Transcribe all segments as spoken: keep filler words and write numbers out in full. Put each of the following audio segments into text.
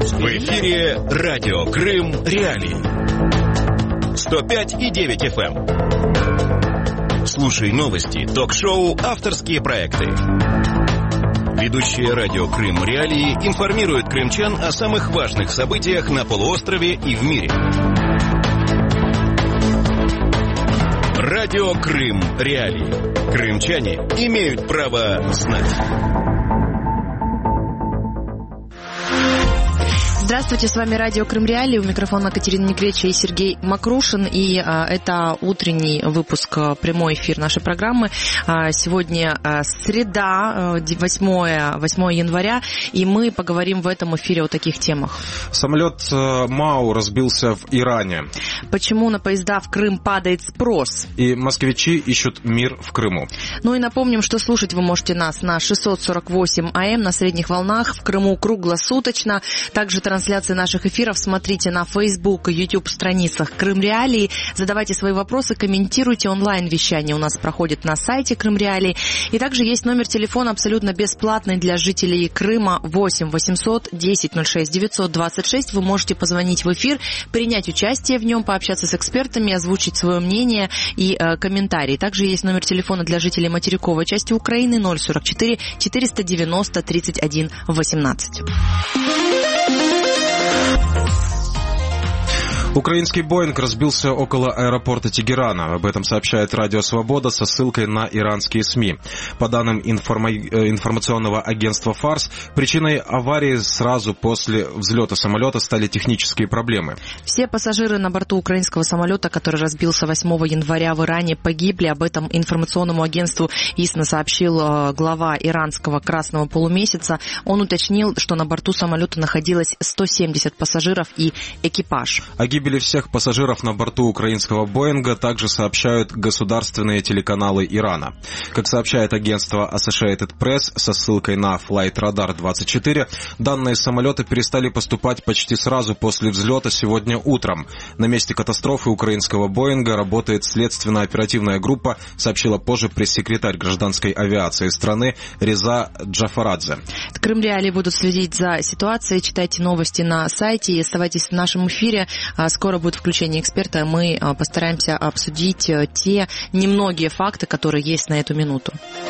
В эфире радио Крым Реалии. сто пять и девять эф эм. Слушай новости, ток-шоу, авторские проекты. Ведущие радио Крым Реалии информируют крымчан о самых важных событиях на полуострове и в мире. Радио Крым Реалии. Крымчане имеют право знать. Здравствуйте, с вами радио Крым Реалии, у микрофона Катерина Негреча и Сергей Макрушин, и а, это утренний выпуск, прямой эфир нашей программы. А, сегодня а, среда, восьмое января, и мы поговорим в этом эфире о таких темах. Самолет МАУ разбился в Иране. Почему на поезда в Крым падает спрос? И москвичи ищут мир в Крыму. Ну и напомним, что слушать вы можете нас на шестьсот сорок восемь АМ на средних волнах, в Крыму круглосуточно. Также трансляции наших эфиров смотрите на Facebook и YouTube страницах Крым Реалии. Задавайте свои вопросы, комментируйте. Онлайн-вещание у нас проходит на сайте Крым Реалии. И также есть номер телефона абсолютно бесплатный для жителей Крыма восемь восемьсот десять ноль шесть девятьсот двадцать шесть. Вы можете позвонить в эфир, принять участие в нем, пообщаться с экспертами, озвучить свое мнение и э, комментарии. Также есть номер телефона для жителей материковой части Украины ноль сорок четыре четыреста девяносто тридцать один восемнадцать. Украинский Боинг разбился около аэропорта Тегерана. Об этом сообщает Радио Свобода со ссылкой на иранские СМИ. По данным информа... информационного агентства «Фарс», причиной аварии сразу после взлета самолета стали технические проблемы. Все пассажиры на борту украинского самолета, который разбился восьмого января в Иране, погибли. Об этом информационному агентству ИСНА сообщил глава иранского «Красного полумесяца». Он уточнил, что на борту самолета находилось сто семьдесят пассажиров и экипаж. О гибели всех пассажиров на борту украинского Боинга также сообщают государственные телеканалы Ирана. Как сообщает агентство Associated Press со ссылкой на Flightradar двадцать четыре, данные самолеты перестали поступать почти сразу после взлета сегодня утром. На месте катастрофы украинского Боинга работает следственно-оперативная группа, сообщила позже пресс-секретарь гражданской авиации страны Реза Джафарадзе. Крым Реалии будут следить за ситуацией, читайте новости на сайте и оставайтесь в нашем эфире. Скоро будет включение эксперта, мы постараемся обсудить те немногие факты, которые есть на эту минуту.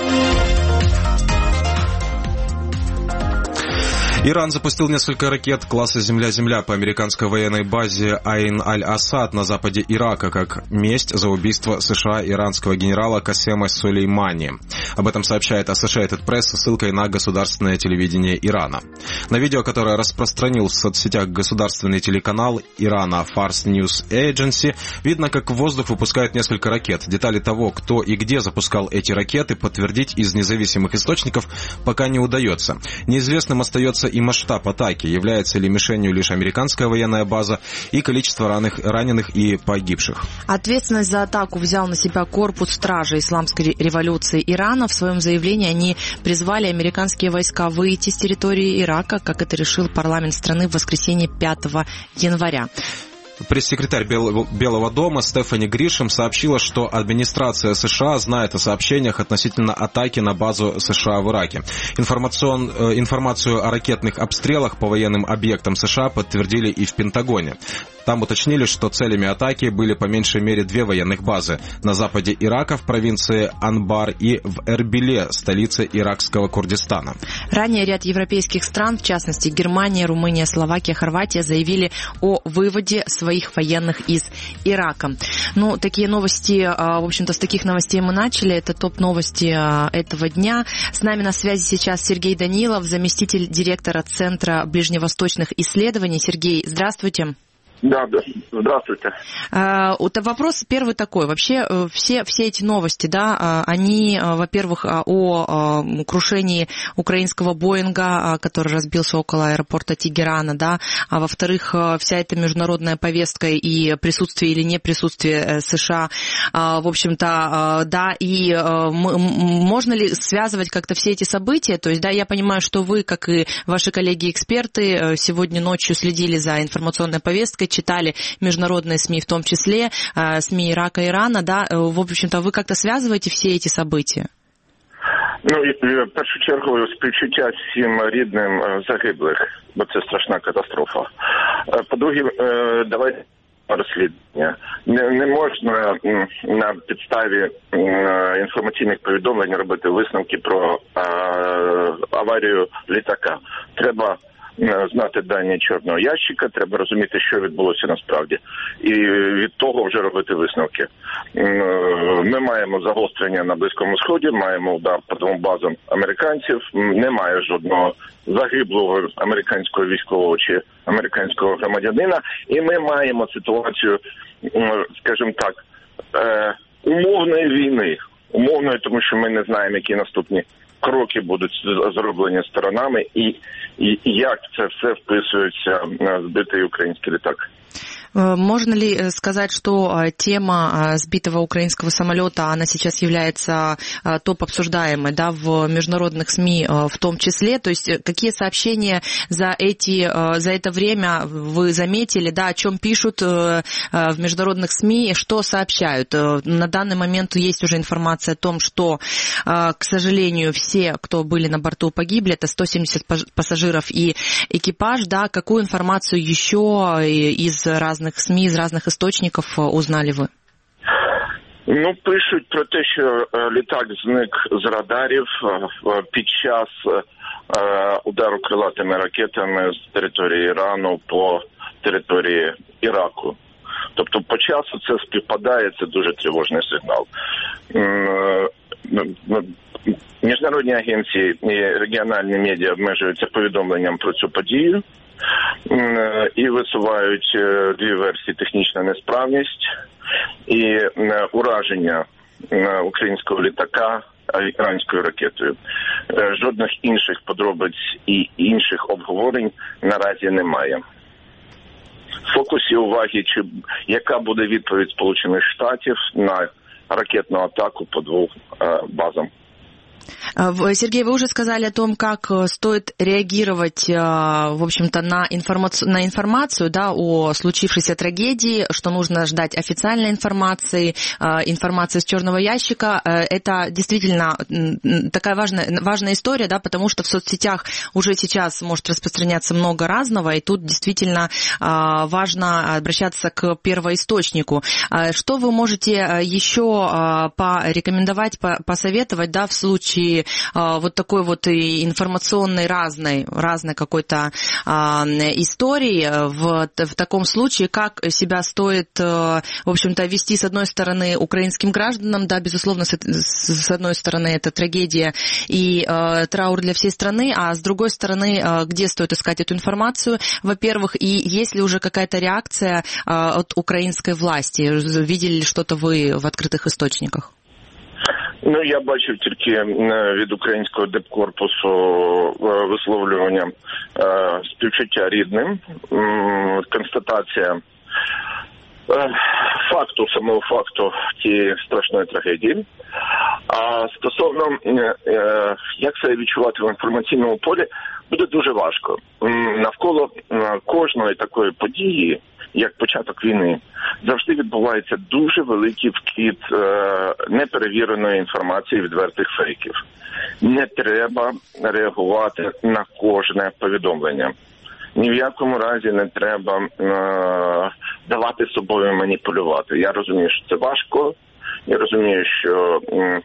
Иран запустил несколько ракет класса «Земля-Земля» по американской военной базе Айн-аль-Асад на западе Ирака, как месть за убийство США иранского генерала Касема Сулеймани. Об этом сообщает Associated Press со ссылкой на государственное телевидение Ирана. На видео, которое распространил в соцсетях государственный телеканал Ирана Fars News Agency, видно, как в воздух выпускают несколько ракет. Детали того, кто и где запускал эти ракеты, подтвердить из независимых источников пока не удается. Неизвестным остается и масштаб атаки, является ли мишенью лишь американская военная база, и количество раненых, раненых и погибших. Ответственность за атаку взял на себя корпус стражи исламской революции Ирана. В своем заявлении они призвали американские войска выйти с территории Ирака, как это решил парламент страны в воскресенье пятого января. Пресс-секретарь Белого дома Стефани Гришем сообщила, что администрация США знает о сообщениях относительно атаки на базу США в Ираке. Информацион, информацию о ракетных обстрелах по военным объектам США подтвердили и в Пентагоне. Там уточнили, что целями атаки были по меньшей мере две военных базы на западе Ирака в провинции Анбар и в Эрбиле, столице иракского Курдистана. Ранее ряд европейских стран, в частности Германия, Румыния, Словакия, Хорватия, заявили о выводе своих военных из Ирака. Ну, такие новости, в общем-то, с таких новостей мы начали. Это топ-новости этого дня. С нами на связи сейчас Сергей Данилов, заместитель директора Центра ближневосточных исследований. Сергей, здравствуйте. Да, да, здравствуйте. А, вопрос первый такой. Вообще все, все эти новости, да, они, во-первых, о крушении украинского Боинга, который разбился около аэропорта Тегерана, да, а во-вторых, вся эта международная повестка и присутствие или не присутствие США, в общем-то, да, и можно ли связывать как-то все эти события? То есть, да, я понимаю, что вы, как и ваши коллеги-эксперты, сегодня ночью следили за информационной повесткой, читали международные СМИ, в том числе СМИ Ирака и Ирана, да, в общем-то, вы как-то связываете все эти события? Ну, і, в першу чергу, співчуття всім рідним загиблих, бо це страшна катастрофа. По-друге, давайте розслідування. Не, не можна на підставі інформаційних повідомлень робити висновки про а, аварію літака. Треба знати дані чорного ящика, треба розуміти, що відбулося насправді. І від того вже робити висновки. Ми маємо загострення на Близькому Сході, маємо удар по двом базам американців, немає жодного загиблого американського військового чи американського громадянина. І ми маємо ситуацію, скажімо так, умовної війни. Умовної, тому що ми не знаємо, які наступні кроки будуть зроблені сторонами і, і як це все вписується на збитий український літак. Можно ли сказать, что тема сбитого украинского самолета, она сейчас является топ-обсуждаемой, да, в международных СМИ в том числе? То есть какие сообщения за, эти, за это время вы заметили, да, о чем пишут в международных СМИ, что сообщают? На данный момент есть уже информация о том, что, к сожалению, все, кто были на борту, погибли. Это сто семьдесят пассажиров и экипаж, да. Какую информацию еще из разных СМИ, из разных источников узнали ви? Ну, пишуть про те, що літак зник з радарів під час удару крилатими ракетами з території Ірану по території Іраку. Тобто по часу це співпадає, це дуже тривожний сигнал. Міжнародні агенції і регіональні медіа обмежуються повідомленням про цю подію і висувають дві версії: технічна несправність і ураження українського літака іранською ракетою. Жодних інших подробиць і інших обговорень наразі немає. В фокусі уваги, чи яка буде відповідь Сполучених Штатів на ракетну атаку по двом базам. Сергей, вы уже сказали о том, как стоит реагировать, в общем-то, на информацию, на информацию, да, о случившейся трагедии, что нужно ждать официальной информации, информации с черного ящика. Это действительно такая важная, важная история, да, потому что в соцсетях уже сейчас может распространяться много разного, и тут действительно важно обращаться к первоисточнику. Что вы можете еще порекомендовать, посоветовать, да, в случае вот такой вот информационной разной, разной какой-то а, истории в, в таком случае, как себя стоит, в общем-то, вести, с одной стороны, украинским гражданам, да, безусловно, с, с одной стороны, это трагедия и э, траур для всей страны, а с другой стороны, э, где стоит искать эту информацию, во-первых, и есть ли уже какая-то реакция э, от украинской власти? Видели ли что-то вы в открытых источниках? Ну, я бачив тільки від українського дипкорпусу висловлювання співчуття рідним, констатація факту, самого факту цієї страшної трагедії. А стосовно, як себе відчувати в інформаційному полі, буде дуже важко. Навколо кожної такої події, як початок війни, завжди відбувається дуже великий вкид е, неперевіреної інформації, відвертих фейків. Не треба реагувати на кожне повідомлення. Ні в якому разі не треба е, давати собою маніпулювати. Я розумію, що це важко. Я розумію, що е, е,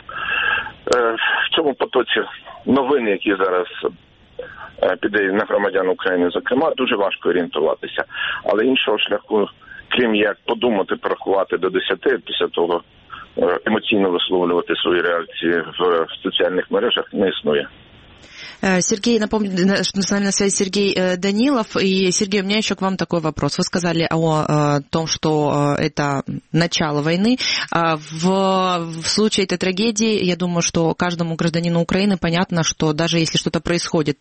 в цьому потоці новин, які зараз піде на громадян України, зокрема, дуже важко орієнтуватися. Але іншого шляху, крім як подумати, порахувати до десяти, після того емоційно висловлювати свої реакції в соціальних мережах, не існує. Сергей, напомню, что с нами на связи Сергей Данилов. И, Сергей, у меня еще к вам такой вопрос. Вы сказали о том, что это начало войны. В, в случае этой трагедии, я думаю, что каждому гражданину Украины понятно, что даже если что-то происходит там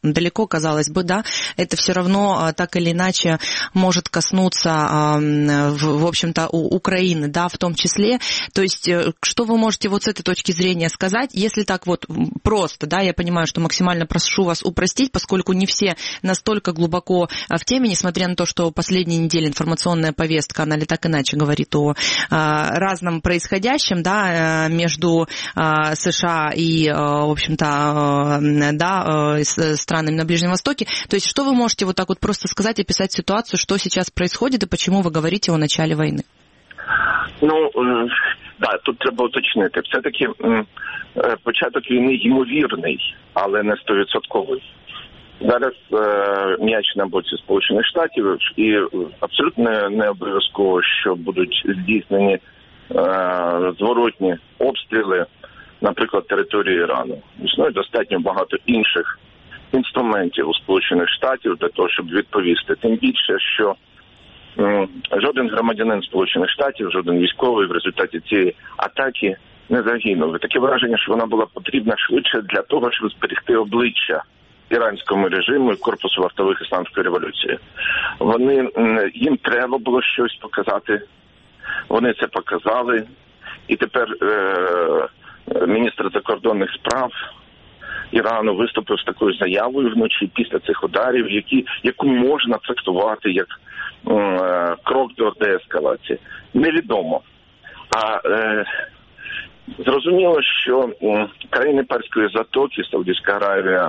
далеко, казалось бы, да, это все равно так или иначе может коснуться, в общем-то, Украины, да, в том числе. То есть, что вы можете вот с этой точки зрения сказать, если так вот просто, да, я понимаю, что максимально прошу вас упростить, поскольку не все настолько глубоко в теме, несмотря на то, что последние недели информационная повестка, она ли так иначе говорит о разном происходящем, да, между США и, в общем-то, да, странами на Ближнем Востоке. То есть, что вы можете вот так вот просто сказать, описать ситуацию, что сейчас происходит и почему вы говорите о начале войны? Ну, да, тут треба уточнити. Все-таки початок війни ймовірний, але не стовідсотковий. Зараз е, м'яч на боці Сполучених Штатів, і абсолютно не обов'язково, що будуть здійснені е, зворотні обстріли, наприклад, території Ірану. Існує достатньо багато інших інструментів у Сполучених Штатів для того, щоб відповісти. Тим більше, що м, жоден громадянин Сполучених Штатів, жоден військовий в результаті цієї атаки не загинув. Таке враження, що вона була потрібна швидше для того, щоб зберегти обличчя іранському режиму і корпусу вартових ісламської революції. Вони, їм треба було щось показати. Вони це показали. І тепер е- міністр закордонних справ Ірану виступив з такою заявою вночі після цих ударів, які, яку можна трактувати як е- крок до деескалації. Невідомо. А е- зрозуміло, що е- країни Перської затоки, Саудівська Аравія,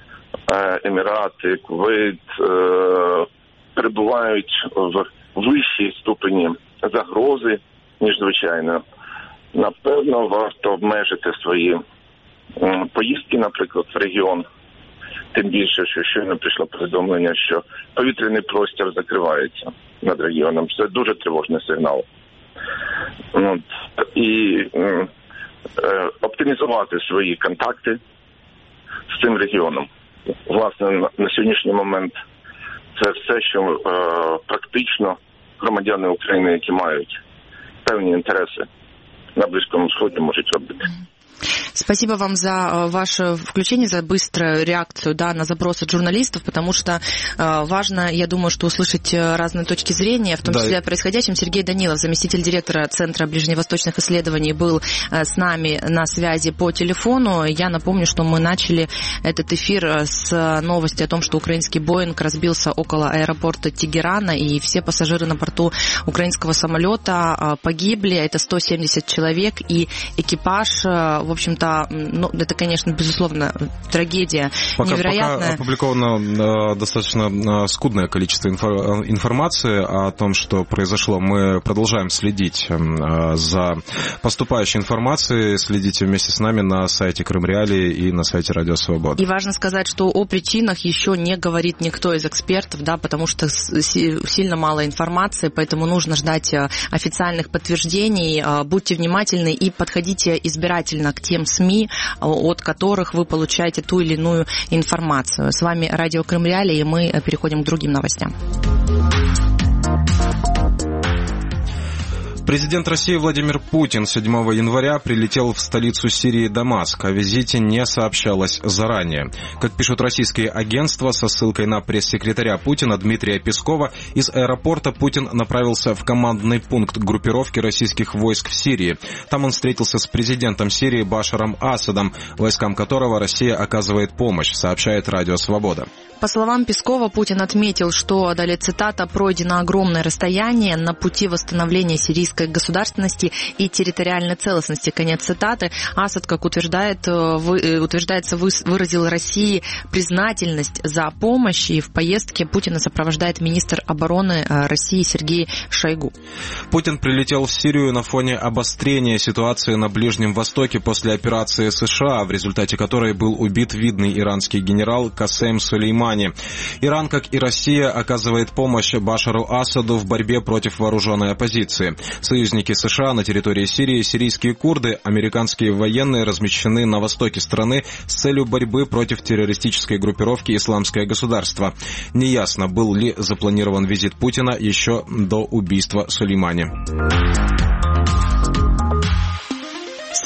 Емірати, Кувейт е, перебувають в вищій ступені загрози, ніж звичайно. Напевно, варто обмежити свої е, поїздки, наприклад, в регіон. Тим більше, що щойно прийшло повідомлення, що повітряний простір закривається над регіоном. Це дуже тривожний сигнал. От. І е, е, оптимізувати свої контакти з цим регіоном. Власне, на сьогоднішній момент це все, що е, практично громадяни України, які мають певні інтереси на Близькому Сході, можуть робити. Спасибо вам за ваше включение, за быструю реакцию, да, на запросы журналистов, потому что э, важно, я думаю, что услышать разные точки зрения, в том да. числе о происходящем. Сергей Данилов, заместитель директора Центра ближневосточных исследований, был э, с нами на связи по телефону. Я напомню, что мы начали этот эфир с новости о том, что украинский Боинг разбился около аэропорта Тегерана, и все пассажиры на борту украинского самолета э, погибли. Это сто семьдесят человек, и экипаж, э, в общем-то, ну, это, конечно, безусловно, трагедия пока, невероятная. Пока опубликовано э, достаточно э, скудное количество инфо- информации о том, что произошло. Мы продолжаем следить э, за поступающей информацией. Следите вместе с нами на сайте Крым Реалии и на сайте Радио Свобода. И важно сказать, что о причинах еще не говорит никто из экспертов, да, потому что сильно мало информации, поэтому нужно ждать официальных подтверждений. Будьте внимательны и подходите избирательно к тем СМИ, от которых вы получаете ту или иную информацию. С вами Радио Крым Реалии, и мы переходим к другим новостям. Президент России Владимир Путин седьмого января прилетел в столицу Сирии Дамаск. О визите не сообщалось заранее. Как пишут российские агентства, со ссылкой на пресс-секретаря Путина Дмитрия Пескова, из аэропорта Путин направился в командный пункт группировки российских войск в Сирии. Там он встретился с президентом Сирии Башаром Асадом, войскам которого Россия оказывает помощь, сообщает Радио Свобода. По словам Пескова, Путин отметил, что, далее цитата, «пройдено огромное расстояние на пути восстановления сирийской государственности и территориальной целостности». Конец цитаты. Асад, как утверждает, вы, утверждается, выразил России признательность за помощь, и в поездке Путина сопровождает министр обороны России Сергей Шойгу. Путин прилетел в Сирию на фоне обострения ситуации на Ближнем Востоке после операции США, в результате которой был убит видный иранский генерал Касем Сулеймани. Иран, как и Россия, оказывает помощь Башару Асаду в борьбе против вооруженной оппозиции. Союзники США на территории Сирии, сирийские курды, американские военные размещены на востоке страны с целью борьбы против террористической группировки «Исламское государство». Неясно, был ли запланирован визит Путина еще до убийства Сулеймани.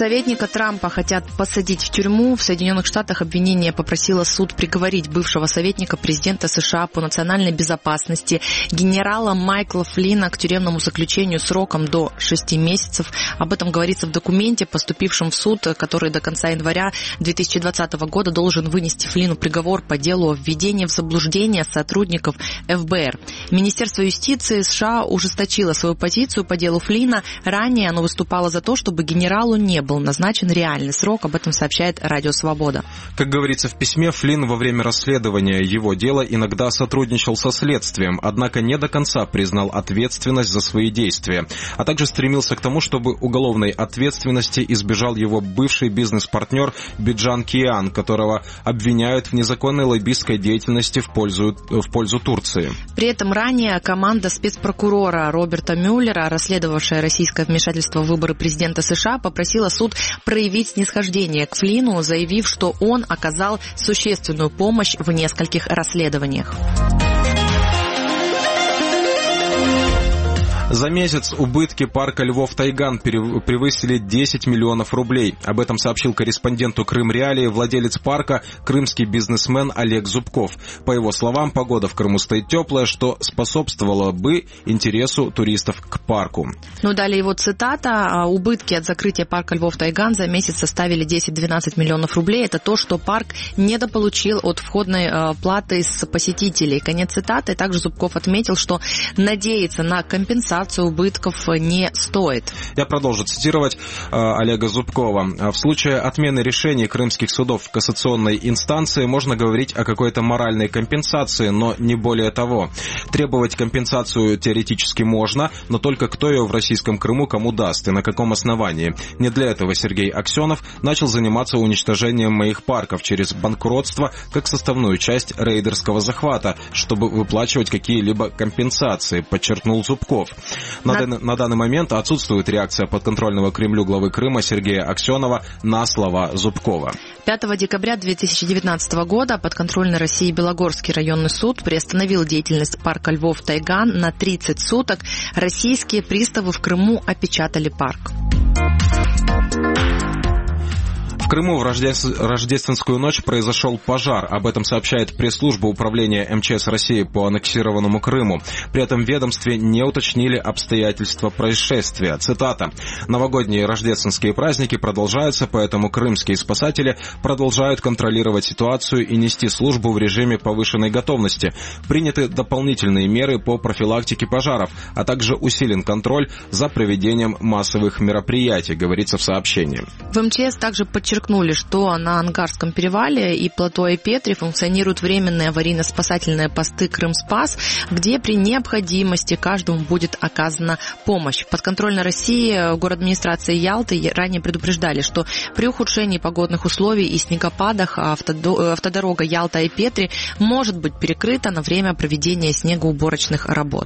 Советника Трампа хотят посадить в тюрьму. В Соединенных Штатах обвинение попросило суд приговорить бывшего советника президента США по национальной безопасности генерала Майкла Флинна к тюремному заключению сроком до шести месяцев. Об этом говорится в документе, поступившем в суд, который до конца января две тысячи двадцатого года должен вынести Флинну приговор по делу о введении в заблуждение сотрудников эф бэ эр. Министерство юстиции США ужесточило свою позицию по делу Флинна. Ранее оно выступало за то, чтобы генералу не был назначен реальный срок. Об этом сообщает Радио Свобода. Как говорится в письме, Флинн во время расследования его дела иногда сотрудничал со следствием, однако не до конца признал ответственность за свои действия, а также стремился к тому, чтобы уголовной ответственности избежал его бывший бизнес-партнер Биджан Киан, которого обвиняют в незаконной лоббистской деятельности в пользу, в пользу Турции. При этом ранее команда спецпрокурора Роберта Мюллера, расследовавшая российское вмешательство в выборы президента США, попросила суд проявить снисхождение к Флинну, заявив, что он оказал существенную помощь в нескольких расследованиях. За месяц убытки парка Львов-Тайган превысили десять миллионов рублей. Об этом сообщил корреспонденту Крым Реалии владелец парка, крымский бизнесмен Олег Зубков. По его словам, погода в Крыму стоит теплая, что способствовало бы интересу туристов к парку. Ну, далее его цитата. Убытки от закрытия парка Львов-Тайган за месяц составили десять-двенадцать миллионов рублей. Это то, что парк недополучил от входной платы с посетителей. Конец цитаты. Также Зубков отметил, что надеяться на компенсацию убытков не стоит. Я продолжу цитировать э, Олега Зубкова. В случае отмены решений крымских судов в кассационной инстанции можно говорить о какой-то моральной компенсации, но не более того. Требовать компенсацию теоретически можно, но только кто ее в российском Крыму кому даст и на каком основании. Не для этого Сергей Аксенов начал заниматься уничтожением моих парков через банкротство как составную часть рейдерского захвата, чтобы выплачивать какие-либо компенсации, подчеркнул Зубков. На, на... Дан... на данный момент отсутствует реакция подконтрольного Кремлю главы Крыма Сергея Аксенова на слова Зубкова. пятого декабря две тысячи девятнадцатого года подконтрольный России Белогорский районный суд приостановил деятельность парка Львов-Тайган на тридцать суток. Российские приставы в Крыму опечатали парк. В Крыму в рождественскую ночь произошел пожар. Об этом сообщает пресс-служба управления эм че эс России по аннексированному Крыму. При этом в ведомстве не уточнили обстоятельства происшествия. Цитата. «Новогодние рождественские праздники продолжаются, поэтому крымские спасатели продолжают контролировать ситуацию и нести службу в режиме повышенной готовности. Приняты дополнительные меры по профилактике пожаров, а также усилен контроль за проведением массовых мероприятий», говорится в сообщении. В эм че эс также подчеркнули, что на Ангарском перевале и плато Айпетри функционируют временные аварийно-спасательные посты «Крымспас», где при необходимости каждому будет оказана помощь. Подконтрольной России городадминистрации Ялты ранее предупреждали, что при ухудшении погодных условий и снегопадах автодорога Ялта-Айпетри может быть перекрыта на время проведения снегоуборочных работ.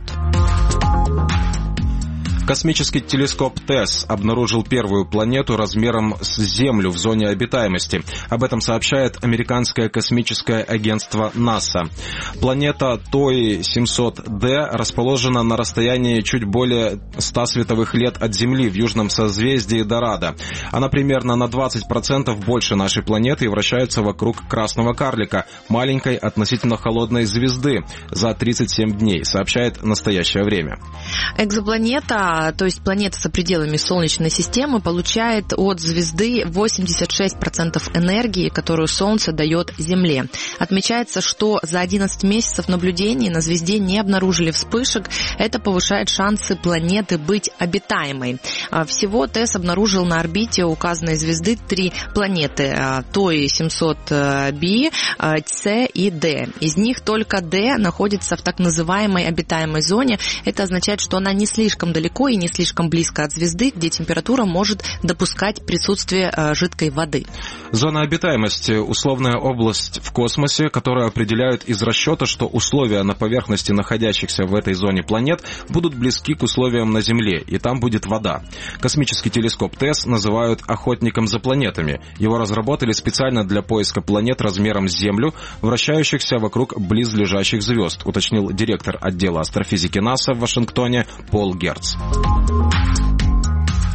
Космический телескоп ТЭСС обнаружил первую планету размером с Землю в зоне обитаемости. Об этом сообщает американское космическое агентство НАСА. Планета Тои семьсот дэ расположена на расстоянии чуть более ста световых лет от Земли в южном созвездии Дорадо. Она примерно на двадцать процентов больше нашей планеты и вращается вокруг красного карлика, маленькой относительно холодной звезды, за тридцать семь дней, сообщает «Настоящее время». Экзопланета, то есть планета за пределами Солнечной системы, получает от звезды восемьдесят шесть процентов энергии, которую Солнце дает Земле. Отмечается, что за одиннадцать месяцев наблюдений на звезде не обнаружили вспышек. Это повышает шансы планеты быть обитаемой. Всего ТЭСС обнаружил на орбите указанной звезды три планеты: Тои семьсот би, С и Д. Из них только Д находится в так называемой обитаемой зоне. Это означает, что она не слишком далеко и не слишком близко от звезды, где температура может допускать присутствие э, жидкой воды. Зона обитаемости – условная область в космосе, которую определяют из расчета, что условия на поверхности находящихся в этой зоне планет будут близки к условиям на Земле, и там будет вода. Космический телескоп ТЭСС называют охотником за планетами. Его разработали специально для поиска планет размером с Землю, вращающихся вокруг близлежащих звезд, уточнил директор отдела астрофизики НАСА в Вашингтоне Пол Герц.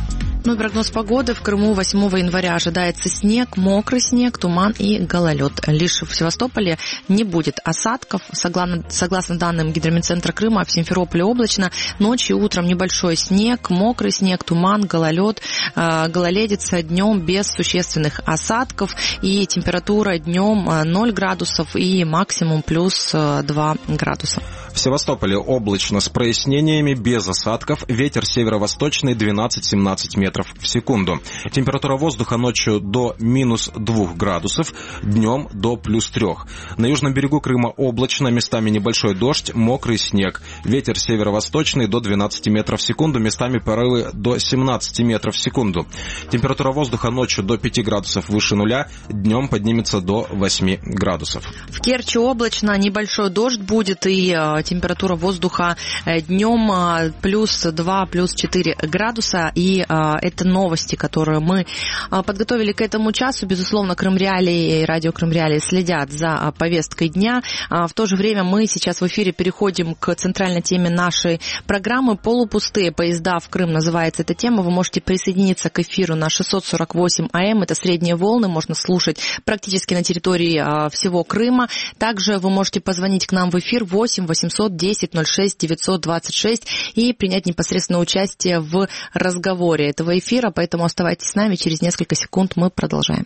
Ну и прогноз погоды. В Крыму восьмого января ожидается снег, мокрый снег, туман и гололед. Лишь в Севастополе не будет осадков. Согласно, согласно данным Гидрометцентра Крыма, в Симферополе облачно. Ночью и утром небольшой снег, мокрый снег, туман, гололед, э, гололедица, днем без существенных осадков. И температура днем ноль градусов и максимум плюс два градуса. В Севастополе облачно с прояснениями, без осадков. Ветер северо-восточный двенадцать-семнадцать метров в секунду. Температура воздуха ночью до минус двух градусов, днем до плюс трех. На южном берегу Крыма облачно, местами небольшой дождь, мокрый снег. Ветер северо-восточный до двенадцати метров в секунду, местами порывы до семнадцати метров в секунду. Температура воздуха ночью до пяти градусов выше нуля, днем поднимется до восьми градусов. В Керчи облачно, небольшой дождь будет и температура воздуха днем плюс два, плюс четыре градуса. И а, это новости, которые мы а, подготовили к этому часу. Безусловно, Крым Реалии и радио Крым Реалии следят за а, повесткой дня. А, в то же время мы сейчас в эфире переходим к центральной теме нашей программы. Полупустые поезда в Крым называется эта тема. Вы можете присоединиться к эфиру на шестьсот сорок восемь АМ. Это средние волны. Можно слушать практически на территории а, всего Крыма. Также вы можете позвонить к нам в эфир восемь восемьсот десять ноль шесть девятьсот двадцать шесть и принять непосредственное участие в разговоре этого эфира, поэтому оставайтесь с нами, через несколько секунд мы продолжаем.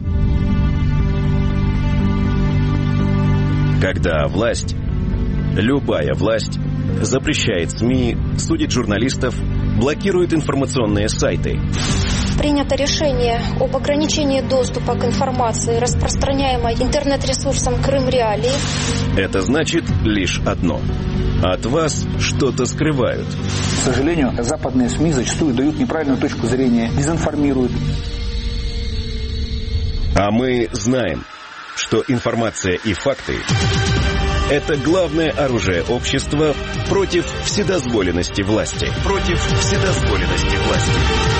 Когда власть, любая власть, запрещает СМИ, судит журналистов, блокирует информационные сайты. Принято решение об ограничении доступа к информации, распространяемой интернет-ресурсом Крым Реалии. Это значит лишь одно. От вас что-то скрывают. К сожалению, западные СМИ зачастую дают неправильную точку зрения, дезинформируют. А мы знаем, что информация и факты – это главное оружие общества против вседозволенности власти. Против вседозволенности власти.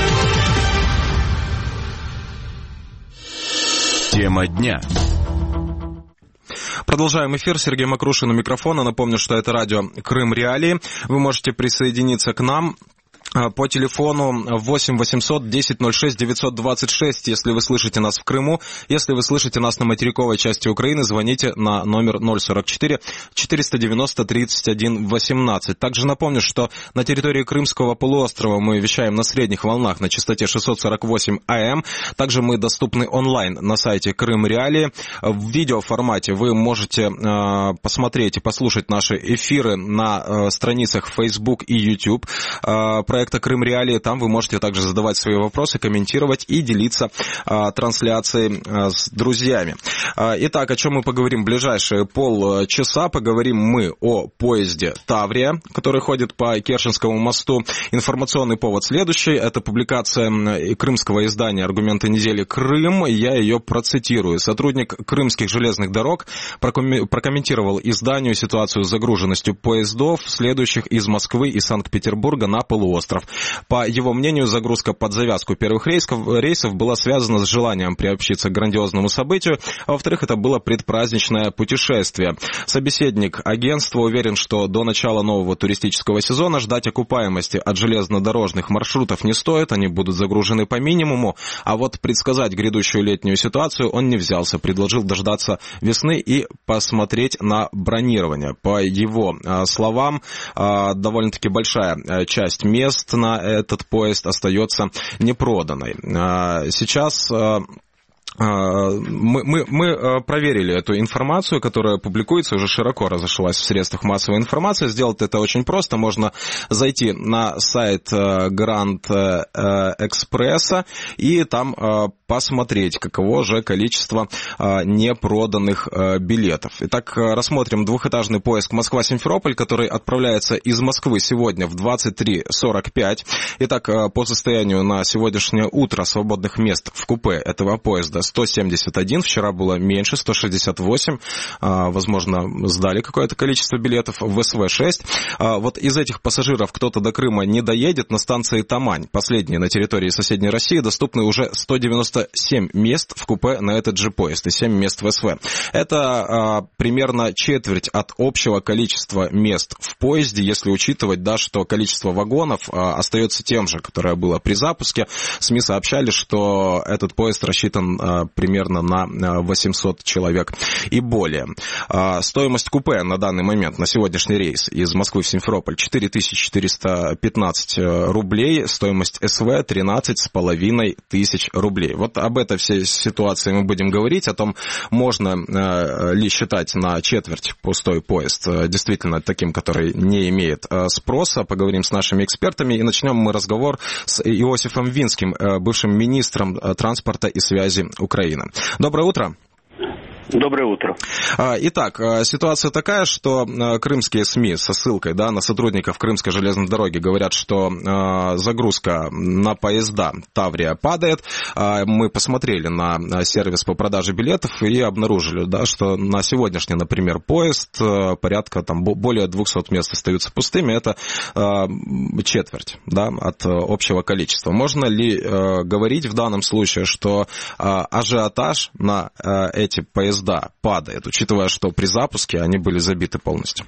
Тема дня. Продолжаем эфир. Сергей Макрушин у микрофона. Напомню, что это радио Крым Реалии. Вы можете присоединиться к нам по телефону восемь восемьсот десять ноль шесть девятьсот двадцать шесть, если вы слышите нас в Крыму. Если вы слышите нас на материковой части Украины, звоните на номер ноль сорок четыре четыреста девяносто тридцать один восемнадцать. Также напомню, что на территории Крымского полуострова мы вещаем на средних волнах на частоте шестьсот сорок восемь АМ. Также мы доступны онлайн на сайте Крым Реалии. В видеоформате вы можете э, посмотреть и послушать наши эфиры на э, страницах Facebook и YouTube. Э, проекта Крым Реалии. Там вы можете также задавать свои вопросы, комментировать и делиться а, трансляцией а, с друзьями. А, итак, о чем мы поговорим в ближайшие полчаса? Поговорим мы о поезде «Таврия», который ходит по Керченскому мосту. Информационный повод следующий. Это публикация крымского издания «Аргументы недели Крым». Я ее процитирую. Сотрудник Крымских железных дорог прокомментировал изданию ситуацию с загруженностью поездов, следующих из Москвы и Санкт-Петербурга на полуостров. По его мнению, загрузка под завязку первых рейсов, рейсов была связана с желанием приобщиться к грандиозному событию, а во-вторых, это было предпраздничное путешествие. Собеседник агентства уверен, что до начала нового туристического сезона ждать окупаемости от железнодорожных маршрутов не стоит, они будут загружены по минимуму, а вот предсказать грядущую летнюю ситуацию он не взялся, предложил дождаться весны и посмотреть на бронирование. По его словам, довольно-таки большая часть мест на этот поезд остается непроданной. Сейчас Мы, мы, мы проверили эту информацию, которая публикуется, уже широко разошлась в средствах массовой информации. Сделать это очень просто. Можно зайти на сайт Гранд Экспресса и там посмотреть, каково же количество непроданных билетов. Итак, рассмотрим двухэтажный поезд Москва-Симферополь, который отправляется из Москвы сегодня в двадцать три сорок пять. Итак, по состоянию на сегодняшнее утро свободных мест в купе этого поезда сто семьдесят один, вчера было меньше, сто шестьдесят восемь, возможно, сдали какое-то количество билетов, в эс вэ шесть. Вот из этих пассажиров кто-то до Крыма не доедет, на станции Тамань, последней на территории соседней России, доступны уже сто девяносто семь мест в купе на этот же поезд и семь мест в эс вэ. Это примерно четверть от общего количества мест в поезде, если учитывать, да, что количество вагонов остается тем же, которое было при запуске. СМИ сообщали, что этот поезд рассчитан примерно на восемьсот человек и более. Стоимость купе на данный момент, на сегодняшний рейс из Москвы в Симферополь, четыре тысячи четыреста пятнадцать рублей, стоимость эс вэ тринадцать с половиной тысяч рублей. Вот об этой всей ситуации мы будем говорить, о том, можно ли считать на четверть пустой поезд действительно таким, который не имеет спроса. Поговорим с нашими экспертами и начнем мы разговор с Иосифом Винским, бывшим министром транспорта и связи Украины. Доброе утро. Доброе утро. Итак, ситуация такая, что крымские СМИ со ссылкой, да, на сотрудников Крымской железной дороги говорят, что загрузка на поезда Таврия падает. Мы посмотрели на сервис по продаже билетов и обнаружили, да, что на сегодняшний, например, поезд порядка там более двухсот мест остаются пустыми. Это четверть, да, от общего количества. Можно ли говорить в данном случае, что ажиотаж на эти поезда да, падает, учитывая, что при запуске они были забиты полностью?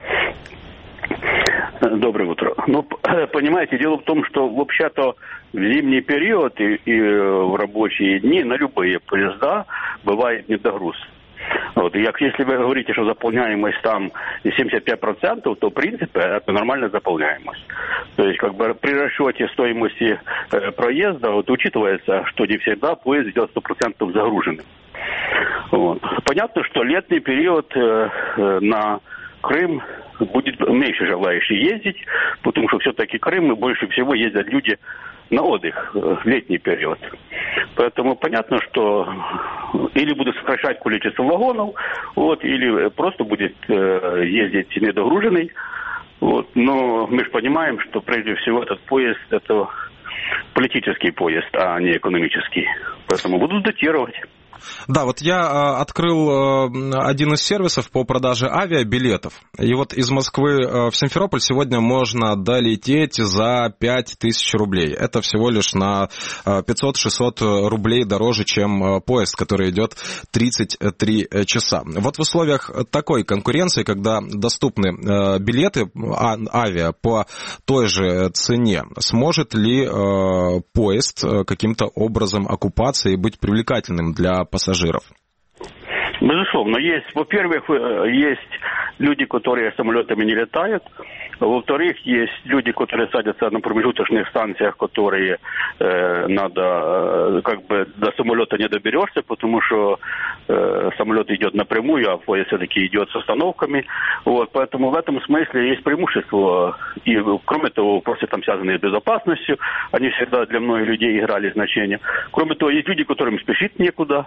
Доброе утро. Ну, понимаете, дело в том, что вообще-то в зимний период и, и в рабочие дни на любые поезда бывает недогруз. Вот, и если вы говорите, что заполняемость там семьдесят пять процентов, то в принципе это нормальная заполняемость. То есть как бы при расчете стоимости э, проезда вот, учитывается, что не всегда поезд идет сто процентов загруженным. Вот. Понятно, что летний период э, э, на Крым будет меньше желающих ездить, потому что все-таки Крым больше всего ездят люди на отдых в летний период. Поэтому понятно, что или будут сокращать количество вагонов, вот, или просто будет э, ездить недогруженный. Вот. Но мы же понимаем, что прежде всего этот поезд это политический поезд, а не экономический. Поэтому будут датировать. Да, вот я открыл один из сервисов по продаже авиабилетов, и вот из Москвы в Симферополь сегодня можно долететь за пять тысяч рублей. Это всего лишь на пятьсот-шестьсот рублей дороже, чем поезд, который идет тридцать три часа. Вот в условиях такой конкуренции, когда доступны билеты авиа по той же цене, сможет ли поезд каким-то образом окупаться и быть привлекательным для пассажиров? Безусловно, есть, во-первых, есть люди, которые самолетами не летают. Во-вторых, есть люди, которые садятся на промежуточных станциях, которые э, надо, э, как бы до самолета не доберешься, потому что э, самолет идет напрямую, а поезд все-таки идет с остановками. Вот, поэтому в этом смысле есть преимущество. И, кроме того, вопросы там связанные с безопасностью, они всегда для многих людей играли значение. Кроме того, есть люди, которым спешить некуда.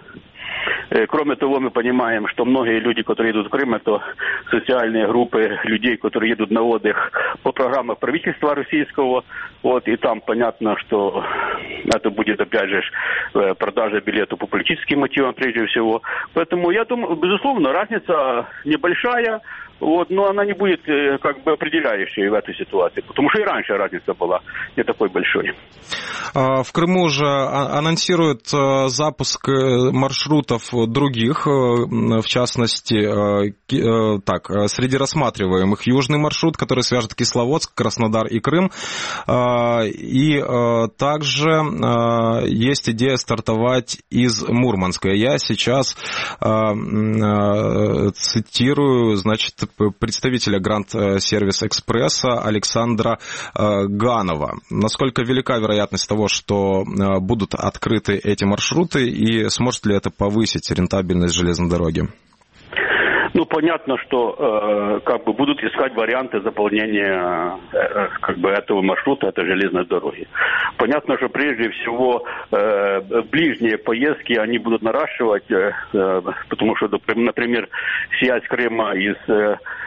Кроме того, мы понимаем, что многие люди, которые едут в Крым, это социальные группы людей, которые едут на отдых по программам правительства российского. Вот, и там понятно, что это будет, опять же, продажа билетов по политическим мотивам прежде всего. Поэтому, я думаю, безусловно, разница небольшая. Вот, но она не будет как бы определяющей в этой ситуации, потому что и раньше разница была не такой большой. В Крыму уже анонсируют запуск маршрутов других, в частности, так, среди рассматриваемых южный маршрут, который свяжет Кисловодск, Краснодар и Крым. И также есть идея стартовать из Мурманска. Я сейчас цитирую, значит, представителя Гранд Сервис Экспресса Александра Ганова. Насколько велика вероятность того, что будут открыты эти маршруты, и сможет ли это повысить рентабельность железной дороги? Ну, понятно, что э, как бы будут искать варианты заполнения э, как бы этого маршрута, этой железной дороги. Понятно, что прежде всего э, ближние поездки они будут наращивать, э, э, потому что, например, съезд Крыма из э,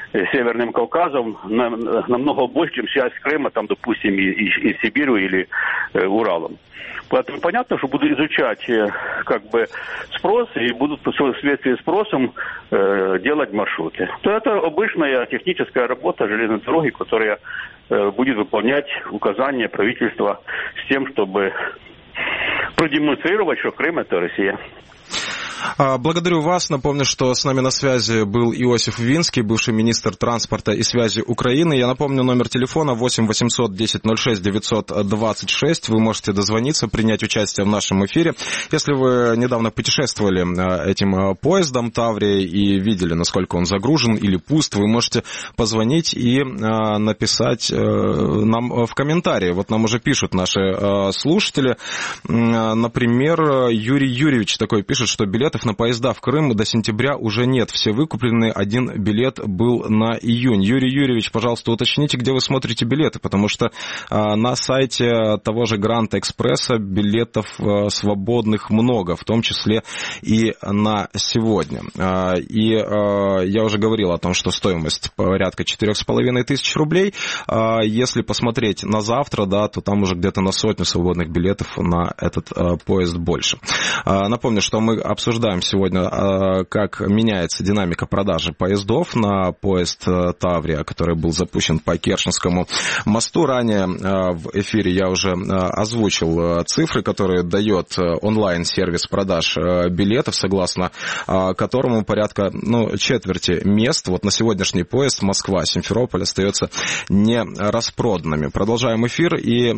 Северным Кавказом намного больше, чем связь с Крымом, там, допустим, и, и, и Сибирью или э, Уралом. Поэтому понятно, что буду изучать э, как бы спрос и будут в соответствии с спросом э, делать маршруты. То это обычная техническая работа железной дороги, которая э, будет выполнять указания правительства с тем, чтобы продемонстрировать, что Крым – это Россия. Благодарю вас. Напомню, что с нами на связи был Иосиф Винский, бывший министр транспорта и связи Украины. Я напомню, номер телефона восемь восемьсот десять ноль шесть девятьсот двадцать шесть. Вы можете дозвониться, принять участие в нашем эфире. Если вы недавно путешествовали этим поездом Таврия и видели, насколько он загружен или пуст, вы можете позвонить и написать нам в комментарии. Вот нам уже пишут наши слушатели. Например, Юрий Юрьевич такой пишет, что билет на поезда в Крым до сентября уже нет. Все выкуплены, один билет был на июнь. Юрий Юрьевич, пожалуйста, уточните, где вы смотрите билеты, потому что а, на сайте того же Грант Экспресса билетов а, свободных много, в том числе и на сегодня. А, и а, я уже говорил о том, что стоимость порядка четырех с половиной тысяч рублей. А, если посмотреть на завтра, да, то там уже где-то на сотню свободных билетов на этот а, поезд больше. А, напомню, что мы обсуждаем Обсуждаем сегодня, как меняется динамика продажи поездов на поезд Таврия, который был запущен по Керченскому мосту. Ранее в эфире я уже озвучил цифры, которые дает онлайн-сервис продаж билетов, согласно которому порядка ну, четверти мест вот на сегодняшний поезд Москва-Симферополь остается не распроданными. Продолжаем эфир и